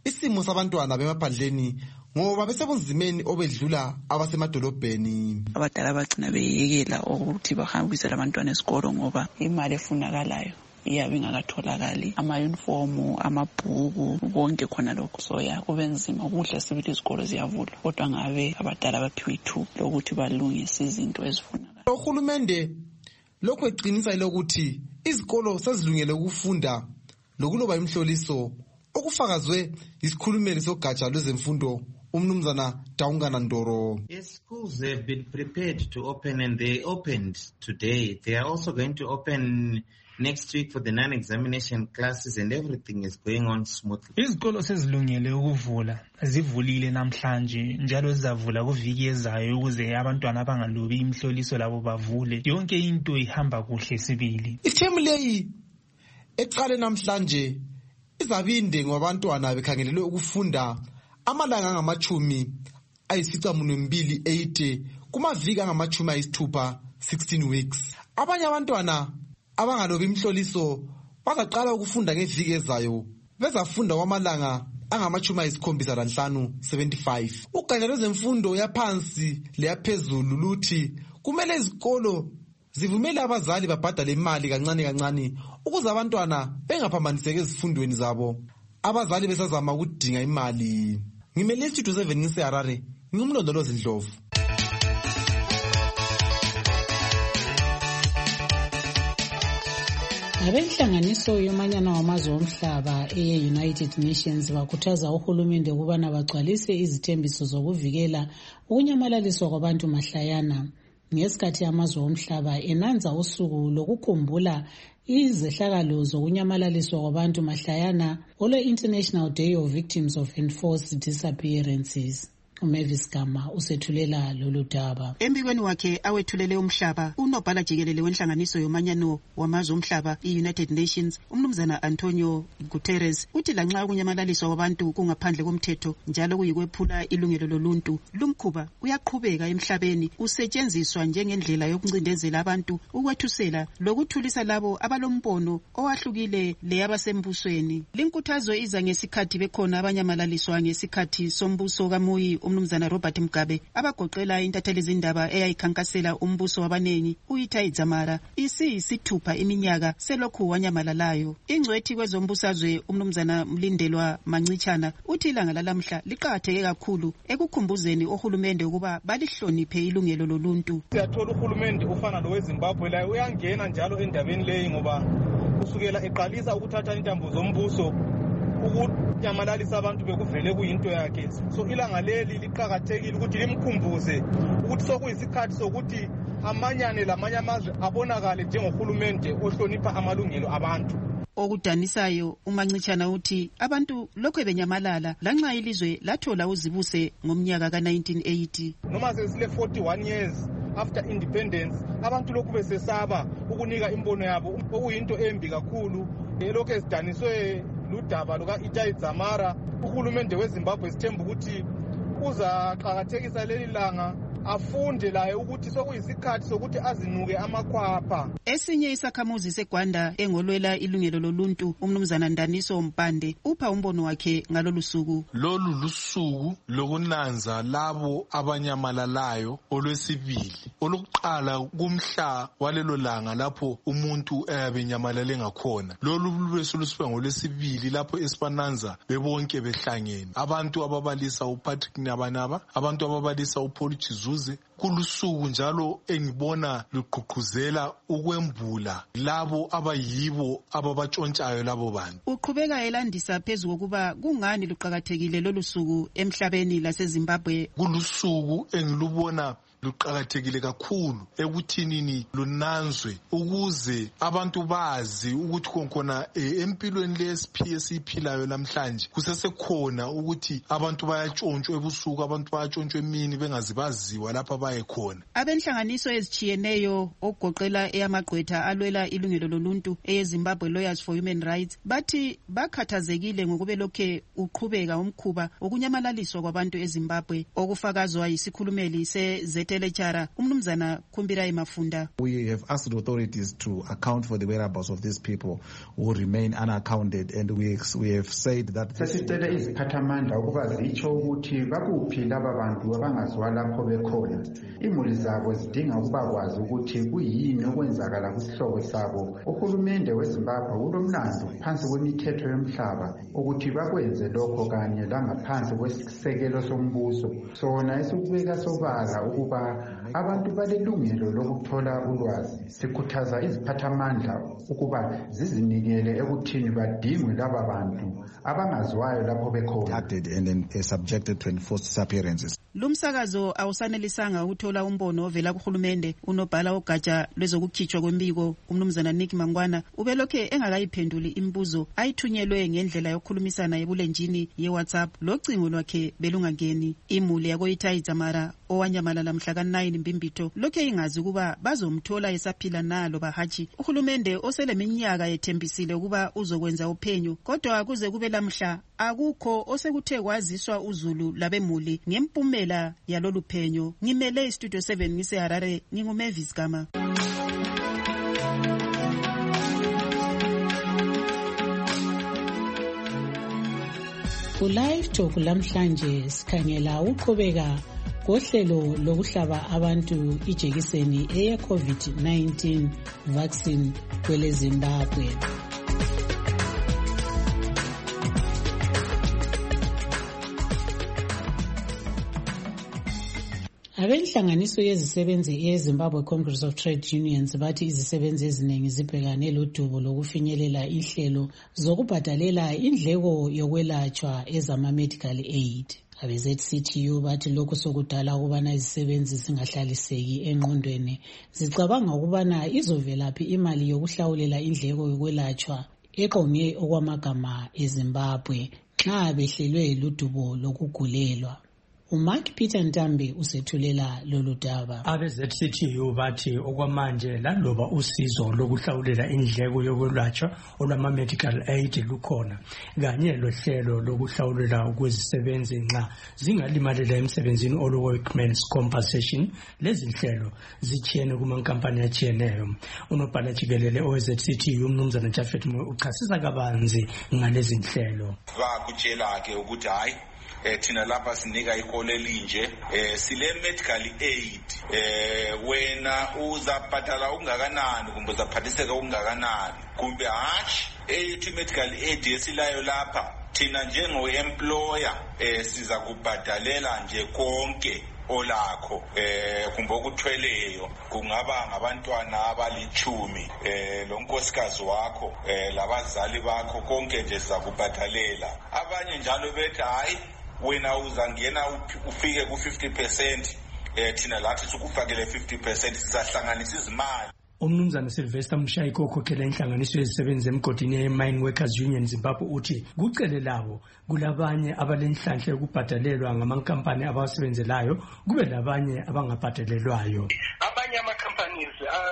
isimo sabantwana bemaphandleni ngoba besebunzimeni obedlula abasemadolobheni. Abadala bagcina beyekela ukuthi bahambise labantwana esikolo ngoba imali efunakalayo iyabe ingakatholakali, ama-uniform, amabhuku, konke khona lokho. So ya kube nzima. Kuhle sibili izikolo ziyavulwa, kodwa ngabe abadala baphiwe ithuba lokuthi balungise izinto ezifunakalayo. Uhulumende lokho eqinisa lokuthi izikolo sezilungele ukufunda lokuloba imhloliso okufakazwe isikhulumeli sogatsha lwezemfundo umnumzana Daungana Ndoro. Yes, schools have been prepared to open and they opened today. They are also going to open next week for the non-examination classes and everything is going on smoothly. Izikolo sezilungele ukuvula, zivulile namhlanje njalo zizavula kuviki ezayo ukuze abantwana abangalobi imhloliso labo bavule. Yonke into ihamba kuhle sibili. Ithemu leyi eqale namhlanje izabinde ngabantwana bekhangelelwe ukufunda amalanga ngamachumi ayisicamnembili eighty kumaviki angamachumi ayisithupha sixteen weeks. Abanye abantwana abangalobi imhloliso bazaqala ukufunda ngeviki ezayo bezafunda kwamalanga angamachumi ayisikhombisa lanhlanu seventy-five. Ugatsha lwezemfundo yaphansi leyaphezulu luthi kumele izikolo zivumele abazali babhadale imali kancane kancane ukuze abantwana bengaphambaniseki ezifundweni zabo, abazali besazama ukudinga imali. Ngimele Studio seven ngiseHarare, ngumlondolozi Ndlovu. Abenhlanganiso yomanyano wamazwe omhlaba eye-United Nations bakhuthaza uhulumende ukubana bagcwalise izithembiso zokuvikela ukunyamalaliswa kwabantu mahlayana ngesikhathi amazwe omhlaba enanza usuku lokukhumbula izehlakalo zokunyamalaliswa kwabantu mahlayana olwe-International Day of Victims of Enforced Disappearances. uMavis Gama usethulela lolu daba. Embikweni wakhe awethulele umhlaba, unobhala jikelele wenhlanganiso yomanyano wamazwe omhlaba i-United Nations, umnumzana Antonio Guterres, uthi lanxa ukunyamalaliswa kwabantu kungaphandle komthetho njalo kuyikwephula ilungelo loluntu, lumkhuba uyaqhubeka emhlabeni usetshenziswa njengendlela yokuncindezela abantu, ukwethusela lokuthulisa labo abalombono owahlukile leyabasembusweni. Linkuthazo iza ngesikhathi bekhona abanyamalaliswa ngesikhathi sombuso kaMuyi umnumzana Robert Mugabe, abagoqela intatheli zindaba eyayikhankasela umbuso wabanengi uItai Dzamara isiyisithupha iminyaka selokhu wanyamalalayo. Ingcwethi kwezombusazwe umnumzana Mlindelwa Mancichana uthi ilanga lalamhla liqhatheke kakhulu ekukhumbuzeni ohulumende ukuba balihloniphe ilungelo loluntu. Siyathola uhulumende ufana loweZimbabwe la uyangena njalo endabeni leyi ngoba kusukela eqalisa ukuthatha intambo zombuso ukunyamalisa abantu bekuvele kuyinto yakhe. So ilanga leli liqhakathekile ukuthi limkhumbuze ukuthi sokuyisikhathi sokuthi amanyane lamanye amazwe abonakale njengohulumende ohlonipha amalungelo abantu. Okudanisayo uMancichana uthi abantu lokho benyamalala lanxa ilizwe lathola uzibuse ngomnyaka ka nineteen eighty. Noma sesile forty-one years after independence, abantu lokhu besesaba ukunika imbono yabo okuyinto embi kakhulu. Lokho esidaniswe ludaba luka Itai Dzamara, uhulumende weZimbabwe sithemba ukuthi uzaqhakathekisa leli langa afunde laye ukuthi sokuyisikhathi sokuthi azinuke amakhwapha. Esinye isakhamuzi seGwanda engolwela ilungelo loluntu umnumzana Ndaniso Mpande upha umbono wakhe ngalolu suku. Lolu lusuku lokunanza labo abanyamalalayo olwesibili, olokuqala kumhla walelo langa lapho umuntu eyabenyamalale ngakhona. Lolu lwesuluswe ngolwesibili lapho esibananza bebonke behlangene, abantu ababalisa uPatrick Nabanaba, abantu ababalisa uPaul Chizuze. Kulusuku njalo engibona luqhuqhuzela ukwembula labo abayibo ababatshontshayo labo bantu. Uqhubeka elandisa phezu kokuba kungani luqhakathekile lolu suku emhlabeni laseZimbabwe. Kulusuku engilubona luqhakathekile kakhulu ekuthinini lunanzwe ukuze abantu bazi ukuthi konkona empilweni lesiphi esiphilayo namhlanje kusesekhona ukuthi abantu bayatshontshwa ebusuku, abantu bayatshontshwa emini bengazibaziwa lapha baye khona. Abenhlanganiso ezichiyeneyo ogoqela eyamagqwetha alwela ilungelo loluntu eyeZimbabwe Lawyers for Human Rights bathi bakhathazekile ngokube lokhe uqhubeka umkhuba okunyamalaliswa kwabantu eZimbabwe okufakazwa yisikhulumeli se Z lecturer umnumzana Khumbirayi Mafunda. We have asked the authorities to account for the whereabouts of these people who remain unaccounted, and we we have said that sesicele iziphathamandla ukuba zitsho ukuthi bakuphi laba bantu abangazwa lapho bekhona. Imuli zabo zidinga ukuba kwazi ukuthi kuyini okwenzakala kusihlobo sabo. Uhulumende weZimbabwe ulomlando phansi kwemithetho yomhlaba ukuthi bakwenze lokho kanye langaphansi kwesisekelo sombuso. Sona esukubeka sobala ukuba abantu balelungelo lokuthola ulwazi. Sikhuthaza iziphathamandla ukuba zizinikele ekuthini badingwe laba bantu abangazwayo lapho bekhona and then uh, subjected to enforced disappearances. Lumsakazo awusanelisanga ukuthola umbono ovela kuhulumende. Unobhala ogatsha lwezokukhitshwa kwembiko umnumzana Nick Mangwana ubelokhe engakayiphenduli imibuzo ayithunyelwe ngendlela yokukhulumisana ebulenjini ye-WhatsApp. Locingo lwakhe belungangeni. Imuli yakoItai Dzamara owanyamalala mhla ka nine Mbimbitho lokhe ingazi ukuba bazomthola esaphila nalo bahaji. Uhulumende oseleminyaka yethembisile ukuba uzokwenza uphenyo, kodwa kuze kube lamhla akukho osekuthe kwaziswa uZulu labemuli ngempumela yalolu phenyo. Ngimele iStudio seven ngise Harare, nginguMavis Gama. Ku-Live Talk lamhlanje sikhangela uqhubeka kohlelo lokuhlaba abantu ijekiseni eye COVID nineteen vaccine kwele Zimbabwe. Abenhlanganiso yezisebenzi eZimbabwe Congress of Trade Unions bathi izisebenzi eziningi zibhekane lodubo lokufinyelela inhlelo zokubhadalela indleko yokwelatshwa ezama medical aid. Abe-Z C T U bathi lokhu sokudala ukubana izisebenzi zingahlaliseki engqondweni, zicabanga ukubana izovelaphi imali yokuhlawulela indleko yokwelatshwa eqonge okwamagama eZimbabwe nxa behlelwe ludubo lokugulelwa. uMark Peter Ntambi usethulela lolu daba. Abe-Z C T U bathi okwamanje laloba usizo lokuhlawulela indleko yokwelatshwa olwama-medical aid lukhona, kanye lohlelo lokuhlawulela kwezisebenzi nxa zingalimalela emsebenzini olu-workmen's compensation, lezi nhlelo zitshiyene kumankampani atshiyeneyo. Unobhala jikelele owe-Z C T U umnumzana Jafet Moyo uchasisa kabanzi ngalezi nhlelo. Bakutshela-ke ukuthi hayi Eh, thina lapha sinika iholo elinje eh, sile medical aid eh, wena uzabhadala ungakanani kumbe uzaphathiseka ungakanani kumbe hatshi eyithi medical aid esilayo lapha thina njengo-employer eh, siza kubhadalela nje konke olakho eh kumbe okuthweleyo, kungaba ngabantwana abalichumi eh lo nkosikazi wakho eh labazali bakho konke nje siza kubhadalela. Abanye njalo bethi hayi wena uzangena ufike ku fifty percent eh thina lathi sikufakele fifty percent sizahlanganisa izimali. Umnumzana Sylvester Mshayiko okhokhela inhlanganiso yezisebenzi emgodini ye-Mine Workers Union Zimbabwe uthi kucele labo kulabanye abalenhlanhla yokubhadalelwa ngamankampani abasebenzelayo, kube labanye abangabhadalelwayo. Abanye ama-companies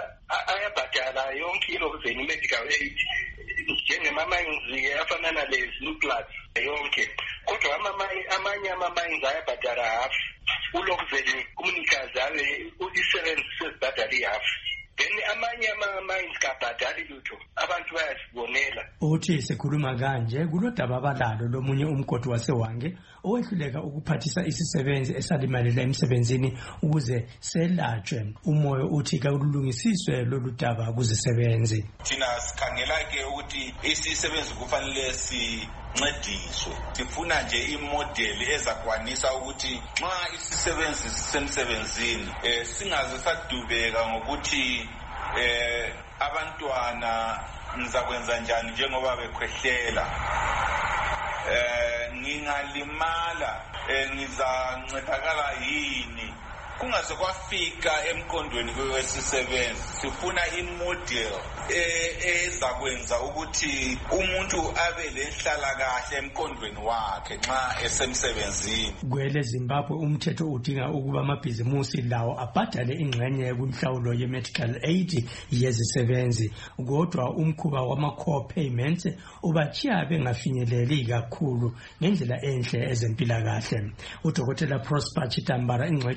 ayabhadala yonke ilokuzeni medical aid njengama-mines afana nale-Zimplats yonke, kodwa amanye ama-mines ayabhadala half ulokuzeni umnikazi abe isebenzi sezibhadala i-half. Then amanye ama-mines kabhadali lutho, abantu bayazibonela. Uthi sekhuluma kanje kulodaba abalalo lomunye umgodi waseWange owehluleka ukuphathisa isisebenzi esalimalela emsebenzini ukuze selatshwe. Umoyo uthi kulungisiswe lolu daba kuzisebenzi. Thina sikhangela-ke ukuthi isisebenzi kufanele sincediswe. Sifuna nje imodeli ezakwanisa ukuthi nxa isisebenzi sisemsebenzini eh singaze sadubeka ngokuthi eh abantwana ngizakwenza njani njengoba bekhwehlela, eh ngingalimala eh ngizancedakala yini, kungaze kwafika emkondweni kwesisebenzi. Sifuna imodel ezakwenza ukuthi umuntu abe lenhlala kahle emkondweni wakhe nxa esemsebenzini. Kwele Zimbabwe umthetho udinga ukuba amabhizimusi lawo abhadale ingxenye kunhlawulo ye-medical aid yezisebenzi, kodwa umkhuba wama-core payments ubachiya bengafinyeleli kakhulu ngendlela enhle ezempilakahle. Udokotela Prosper Chitambara ingcwethi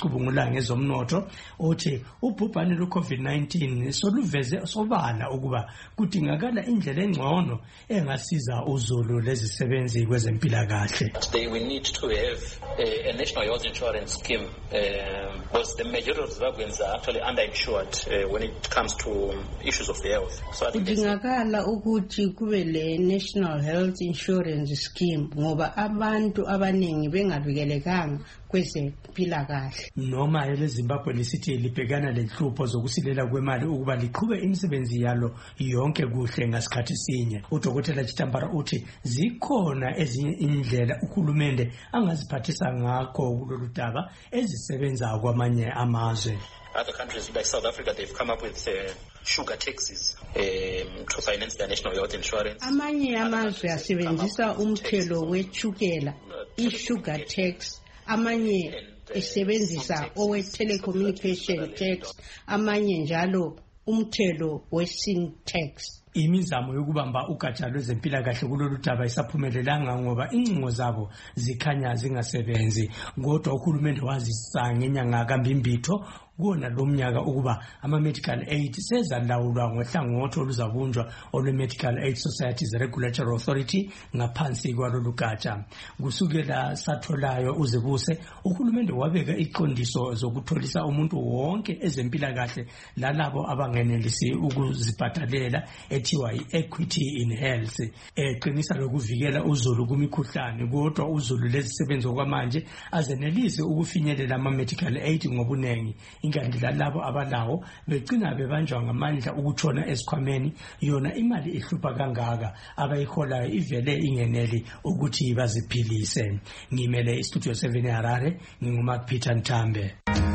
olucubungula ngezomnotho othi ubhubhane lwe-COVID nineteen soluveze sobala ukuba kudingakala indlela engcono engasiza uzulu lezisebenzi kwezempilakahle. Today we need to have a, a national health insurance scheme um, because the majority of Zimbabweans are actually underinsured uh, when it comes to issues of health. So I think kudingakala ukuthi kube le national health insurance scheme ngoba abantu abaningi bengavikelekanga kwezempilakahle. Noma ele Zimbabwe lisithi libhekana lenhlupho zokusilela kwemali ukuba liqhube imisebenzi yalo yonke kuhle ngasikhathi sinye. Udokotela Chitambara uthi zikhona ezinye indlela uhulumende angaziphathisa ngakho kulolu daba ezisebenza kwamanye amazwe. Other countries like South Africa, they've come up with uh, sugar taxes um, to finance their national health insurance. Amanye amazwe asebenzisa umthelo wechukela, i-sugar tax. Amanye esebenzisa owe telecommunication tax. Amanye njalo umthelo we-sin tax. Imizamo yokubamba ugatsha lwezempilakahle kulolu daba isaphumelelanga ngoba incingo zabo zikhanya zingasebenzi. Kodwa uhulumende wazisa ngenyanga kaMbimbitho kona lomnyaka ukuba ama-medical aid sezalawulwa ngohlangothi oluzabunjwa olwe-Medical Aid Societies Regulatory Authority ngaphansi kwalolu gatsha. Kusukela satholayo uzebuse uhulumende wabeka iqondiso zokutholisa umuntu wonke ezempilakahle lalabo abangenelisi ukuzibhadalela ethiwa i-Equity in Health eqinisa lokuvikela uzulu kumikhuhlane. Kodwa uzulu lezisebenzi okwamanje azenelisi ukufinyelela ama-medical aid ngobunengi. Ingandi lalabo abalawo begcina bebanjwa ngamandla ukutshona esikhwameni yona imali ihlupha kangaka abayiholayo ivele ingeneli ukuthi baziphilise. Ngimele istudio seven eHarare, nginguMark Peter Ntambe.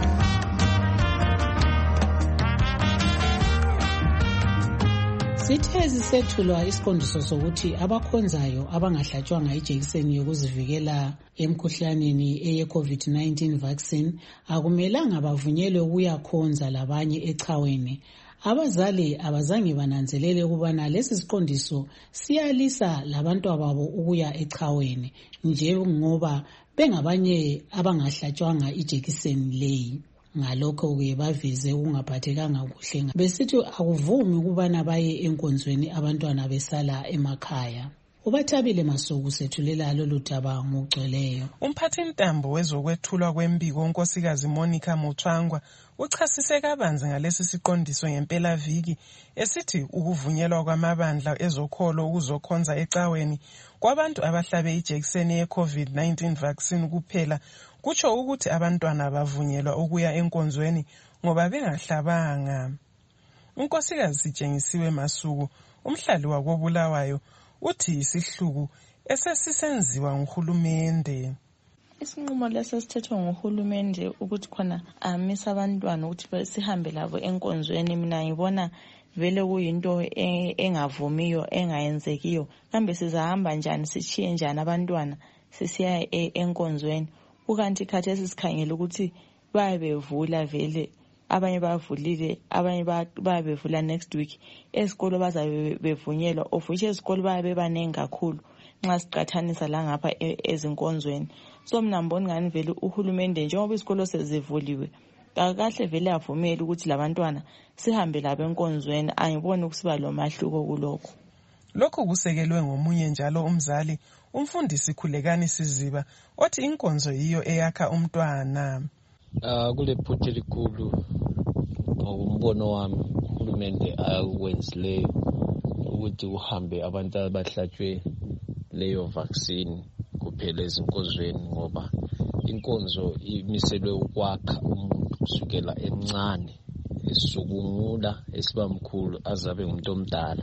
Sithe zisethulwa isiqondiso sokuthi abakhonzayo abangahlatshwanga ijekiseni yokuzivikela emkhuhlaneni eye-COVID nineteen vaccine akumelanga bavunyelwe ukuyakhonza labanye echaweni. Abazali abazange bananzelele ukubana lesi siqondiso siyalisa labantwababo ukuya echaweni njengoba bengabanye abangahlatshwanga ijekiseni leyi. Ngalokho ke bavize ukungaphathekanga kuhle besithi akuvumi ukubana baye enkonzweni abantwana besala emakhaya. Ubathabile Masuku sethulela lolu daba ngogcweleyo. Umphathi ntambo wezokwethulwa kwembiko unkosikazi Monica Mutswangwa uchasise kabanzi ngalesi siqondiso ngempela viki esithi ukuvunyelwa kwamabandla ezokholo ukuzokhonza ecaweni kwabantu abahlabe ijekiseni ye-COVID nineteen vaccine kuphela kutsho ukuthi abantwana bavunyelwa ukuya enkonzweni ngoba bengahlabanga. Unkosikazi Sitshengisiwe Masuku umhlali wakobulawayo uthi isihluku esesisenziwa nguhulumende. Isinqumo leso sithethwe nguhulumende ukuthi khona amisa abantwana ukuthi sihambe labo enkonzweni mina ngibona vele kuyinto engavumiyo engayenzekiyo. Kambe sizahamba njani sichiye njani abantwana sisiya enkonzweni ukanti khathesi sikhangela ukuthi bayabevula vele abanye bavulile abanye bayabevula next week esikolo bazabe bevunyelwa of which esikolo bayabe banengi kakhulu nxa siqathanisa la ngapha ezinkonzweni. So mina ngibona ngani vele uhulumende njengoba isikolo sezivuliwe kahle vele avumela ukuthi labantwana sihambe labo enkonzweni. Angiboni ukusiba lo mahluko kulokho. Lokho kusekelwe ngomunye njalo umzali umfundisi Khulekani Siziba othi inkonzo yiyo eyakha umntwana. Ah kule phuthe likhulu ngokumbono wami uhulumende akwenzileyo ukuthi uhambe abantu abahlatshwe leyo vaccine kuphela ezinkonzweni ngoba inkonzo imiselwe ukwakha umuntu kusukela emncane esukungula esibamkhulu azabe ngumuntu omdala.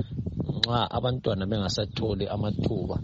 Nxa abantwana bengasatholi amathuba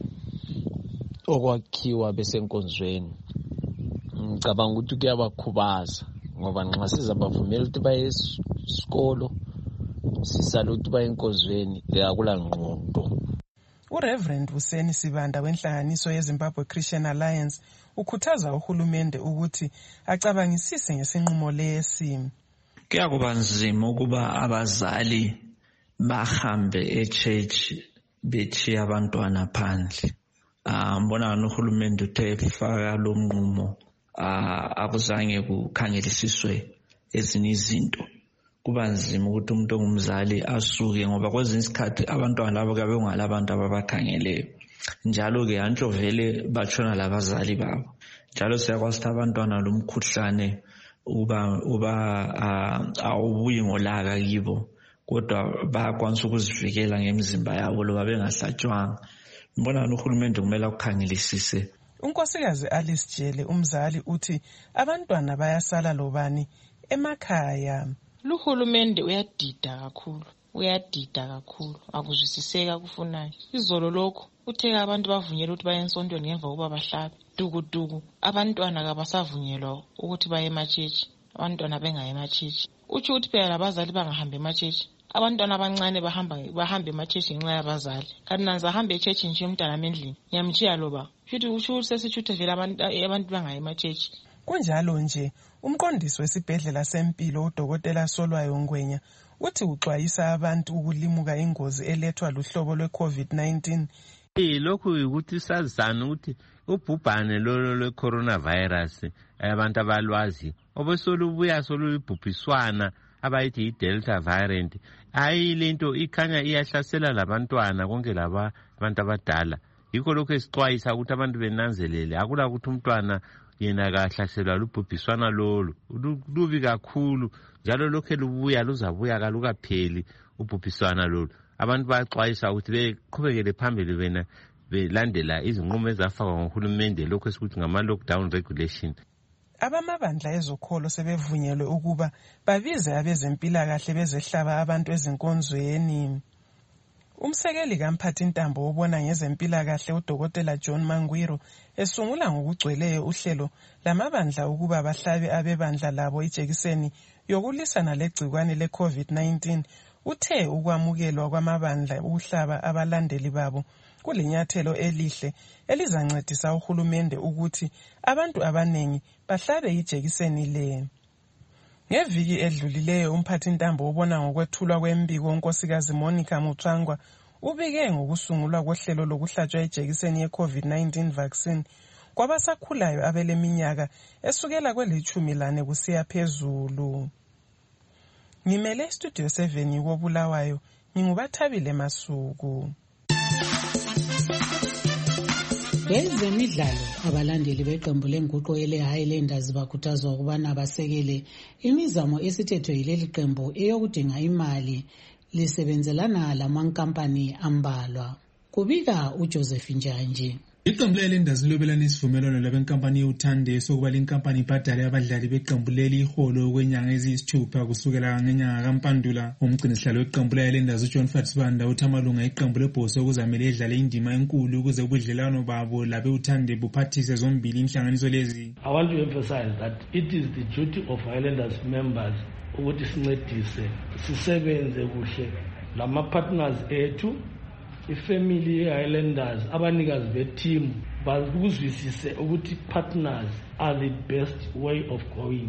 okwakhiwa besenkonzweni ngicabanga ukuthi kuyabakhubaza ngoba nxa sizabavumela ukuthi baye esikolo sisala ukuthi baye enkonzweni akula ngqondo. uReverend Hussein Sibanda wenhlanganiso yeZimbabwe Christian Alliance ukhuthaza uhulumende ukuthi acabangisise ngesinqumo lesi. Kuyakuba nzima ukuba abazali bahambe echurch bethi abantwana phandle. Ah mbona uhulumende uthe faka lo mnqumo akuzange kukhangelisiswe ezinye izinto. Kuba nzima ukuthi umuntu ongumzali asuke ngoba kwezinye isikhathi abantwana labo kabe ngalabantu ababakhangeleyo. Njalo-ke antsho vele batshona labazali babo. Njalo siyakwazi ukuthi abantwana lomkhuhlane uba uba awubuyi ngolaka kibo, kodwa bayakwanisa ukuzivikela ngemizimba yabo loba bengahlatshwanga. Ngibona uhulumende kumele ukukhangelisise. Unkosikazi Alice Jele umzali uthi abantwana bayasala lobani emakhaya. Uhulumende uyadida kakhulu, uyadida kakhulu, akuzwisiseka kufunayo. Izolo lokho uthe abantu bavunyelwa ukuthi baye ensontweni ngemva kokuba bahlabe. Dukuduku abantwana kabasavunyelwa ukuthi baye emachechi, abantwana bengaye emachechi. Uthi uthi phela abazali bangahambe emachechi, abantwana abancane bahamba bahamba emachechi ngenxa yabazali. Kanti nanza ahambe echechi nje umntwana amendlini, ngiyamtshiya loba futhi usho sesitshuthe vele abantu abantu bangaye emachechi. Kunjalo nje umqondisi wesibhedlela sempilo uDokotela Solwayo Ngwenya uthi uxwayisa abantu ukulimuka ingozi elethwa luhlobo lwe-COVID nineteen. Lokhu ukuthi sazana ukuthi ubhubhane lolo lwe-coronavirus abantu abalwazi obesolubuya solubhubhiswana abayithi i-Delta variant. Hayi lento ikhanya iyahlasela labantwana konke laba abantu abadala. Yikho lokho esixwayisa ukuthi abantu benanzelele, akula ukuthi umntwana yena kahlaselwa lubhubhiswana lolu. Lubi kakhulu njalo lokho lubuya luzabuya kalukapheli ubhubhiswana lolu. Abantu baxwayisa ukuthi beqhubekele phambili bena belandela izinqumo ezafakwa nguhulumende lokho esikuthi ngama-lockdown regulation. Abamabandla ezokholo sebevunyelwe ukuba babize abezempilakahle bezehlaba abantu ezinkonzweni. Umsekeli kaMphathintambo obona ngezempilakahle uDokotela John Mangwiro esungula ngokugcweleyo uhlelo lamabandla ukuba bahlabe abebandla labo ijekiseni yokulisana legcikwane le-COVID nineteen. Uthe ukwamukelwa kwamabandla ukuhlaba abalandeli babo kulinyathelo elihle elizancedisa uhulumende ukuthi abantu abanengi bahlabe ijekiseni le. Ngeviki edlulileyo umphathintambo ubona ngokwethulwa kwembiko unkosikazi Monica Mutswangwa ubike ngokusungulwa kohlelo lokuhlatshwa ijekiseni ye-COVID nineteen vaccine kwabasakhulayo abeleminyaka esukela kwelithumi lane kusiya phezulu. Ngimele studio seven yikobulawayo, ngingubathabile Masuku. Kwezemidlalo abalandeli beqembu lenguqu ele-Highlanders bakhuthazwa ukubana basekele imizamo esithethwe yileli qembu eyokudinga imali lisebenzelana lamankampani ambalwa. Kubika uJoseph Njanje. Iqembu le-Highlanders lobelana isivumelwano labenkampani yothande sokuba lenkampani ibhadale abadlali beqembu leli iholo kwenyanga eziyisithupha kusukela ngenyanga kaMpandula. Umgcinisihlalo weqembu le-Highlanders uJohn Fatsibanda uthi amalunga eqembu lebhoso kuzamele edlale indima enkulu ukuze ubudlelwano babo labeuthande buphathise zombili inhlanganiso lezi. I want to emphasize that it is the duty of Highlanders members ukuthi sincedise sisebenze kuhle lama-partners ethu. Ifamily ye-Highlanders abanikazi beteam bakuzwisise ukuthi partners are the best way of going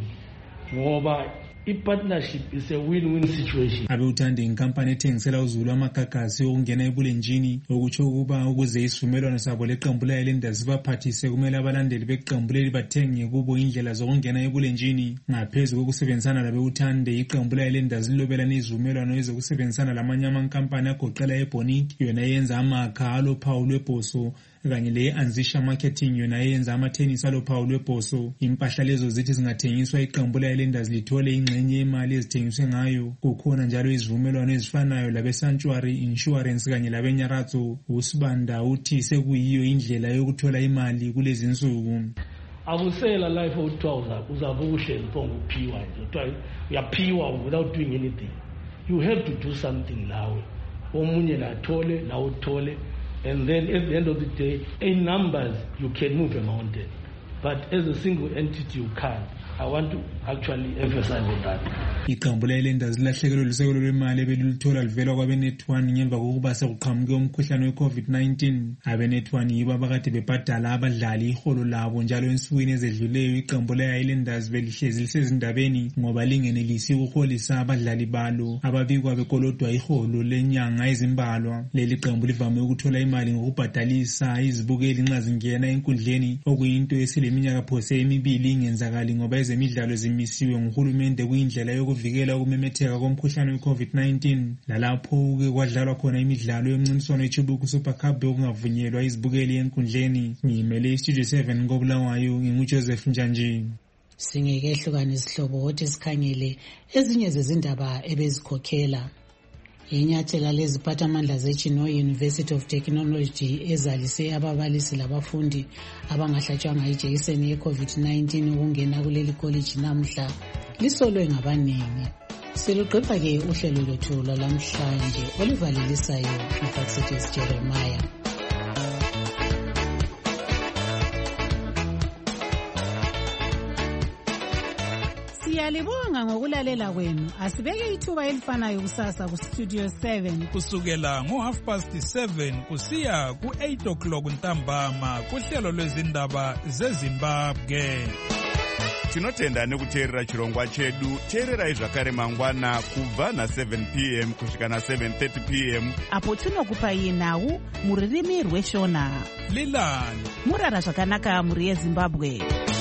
ngoba i-partnership is a win-win situation. Abeuthande inkampani ethengisela uzulu amagagasi okungena ebulenjini okutsho ukuba ukuze isivumelwano sabo leqembu le-Highlanders baphathise kumele abalandeli beqembu leli bathenge kubo indlela zokungena ebulenjini. Ngaphezu kokusebenzisana labeuthande iqembu le-Highlanders lilobelana izivumelwano ezokusebenzisana lamanye amankampani agoqela eBonit yona yenza amakha alophawu lwebhoso kanye le-Anzisha Marketing yona yenza amathenisi alophawu lwebhoso. Impahla lezo zithi zingathengiswa iqembu le-Highlanders lithole ingxenye yemali ezithengiswe ngayo. Kukhona njalo izivumelwano ezifanayo labe-Sanctuary Insurance kanye labe-Nyaratso. Usibanda uthi sekuyiyo indlela yokuthola imali kulezi nsuku. Akusela life okuthiwa uzabe uhleli phongo uphiwa nje, uyaphiwa without doing anything. You have to do something nawe, omunye lathole lawe uthole. And then at the end of the day, in numbers, you can move a mountain. But as a single entity, you can't. I want to actually emphasize on that. Iqembu le-Highlanders lahlekelwe lusekelo lwemali ebelulithola livela kwabe-Net one ngemva kokuba sekuqhamuke umkhuhlane we-COVID nineteen. Abe-Net one yibo abakade bebhadala abadlali iholo labo njalo ensukwini ezedluleyo iqembu le-Highlanders belihlezi lisezindabeni ngoba lingenelisi ukuholisa abadlali balo ababikwa bekolodwa iholo lenyanga ezimbalwa. Leli qembu livame ukuthola imali ngokubhadalisa izibukeli nxa zingena enkundleni okuyinto esileminyaka iminyaka phose emibili ingenzakali ngoba ezemidlalo zimisiwe nguhulumende kuyindlela yokuvikela ukumemetheka komkhuhlane we-covid nineteen. Lalapho ke kwadlalwa khona imidlalo yomncintiswano weChibuku Super Cup okungavunyelwa izibukeli enkundleni. Ngimele iStudio seven koBulawayo, nginguJoseph Njanji. Singekehlukana isihlobo wothi sikhangele ezinye zezindaba ebezikhokhela. Inyathela leziphathamandla zeChino University of Technology ezalise ababalisi labafundi abangahlatshwanga ijekiseni ye-covid nineteen ukungena kuleli college namhla lisolwe ngabaningi. Siluqeda-ke uhlelo lwethu lwalamhlanje oluvalelisayo uFaxitis Jeremiah. Siyalibonga ngokulalela kwenu. Asibeke ithuba elifanayo kusasa ku Studio seven kusukela ngo half past seven kusiya ku eight o'clock ntambama kuhlelo lwezindaba zeZimbabwe. Tinotenda nekuteerera chirongwa chedu. Teererai zvakare mangwana kubva na seven p m kusvika na seven thirty p m apo tinokupai nhau muririmi rweshona. Lilani murara zvakanaka muri yeZimbabwe.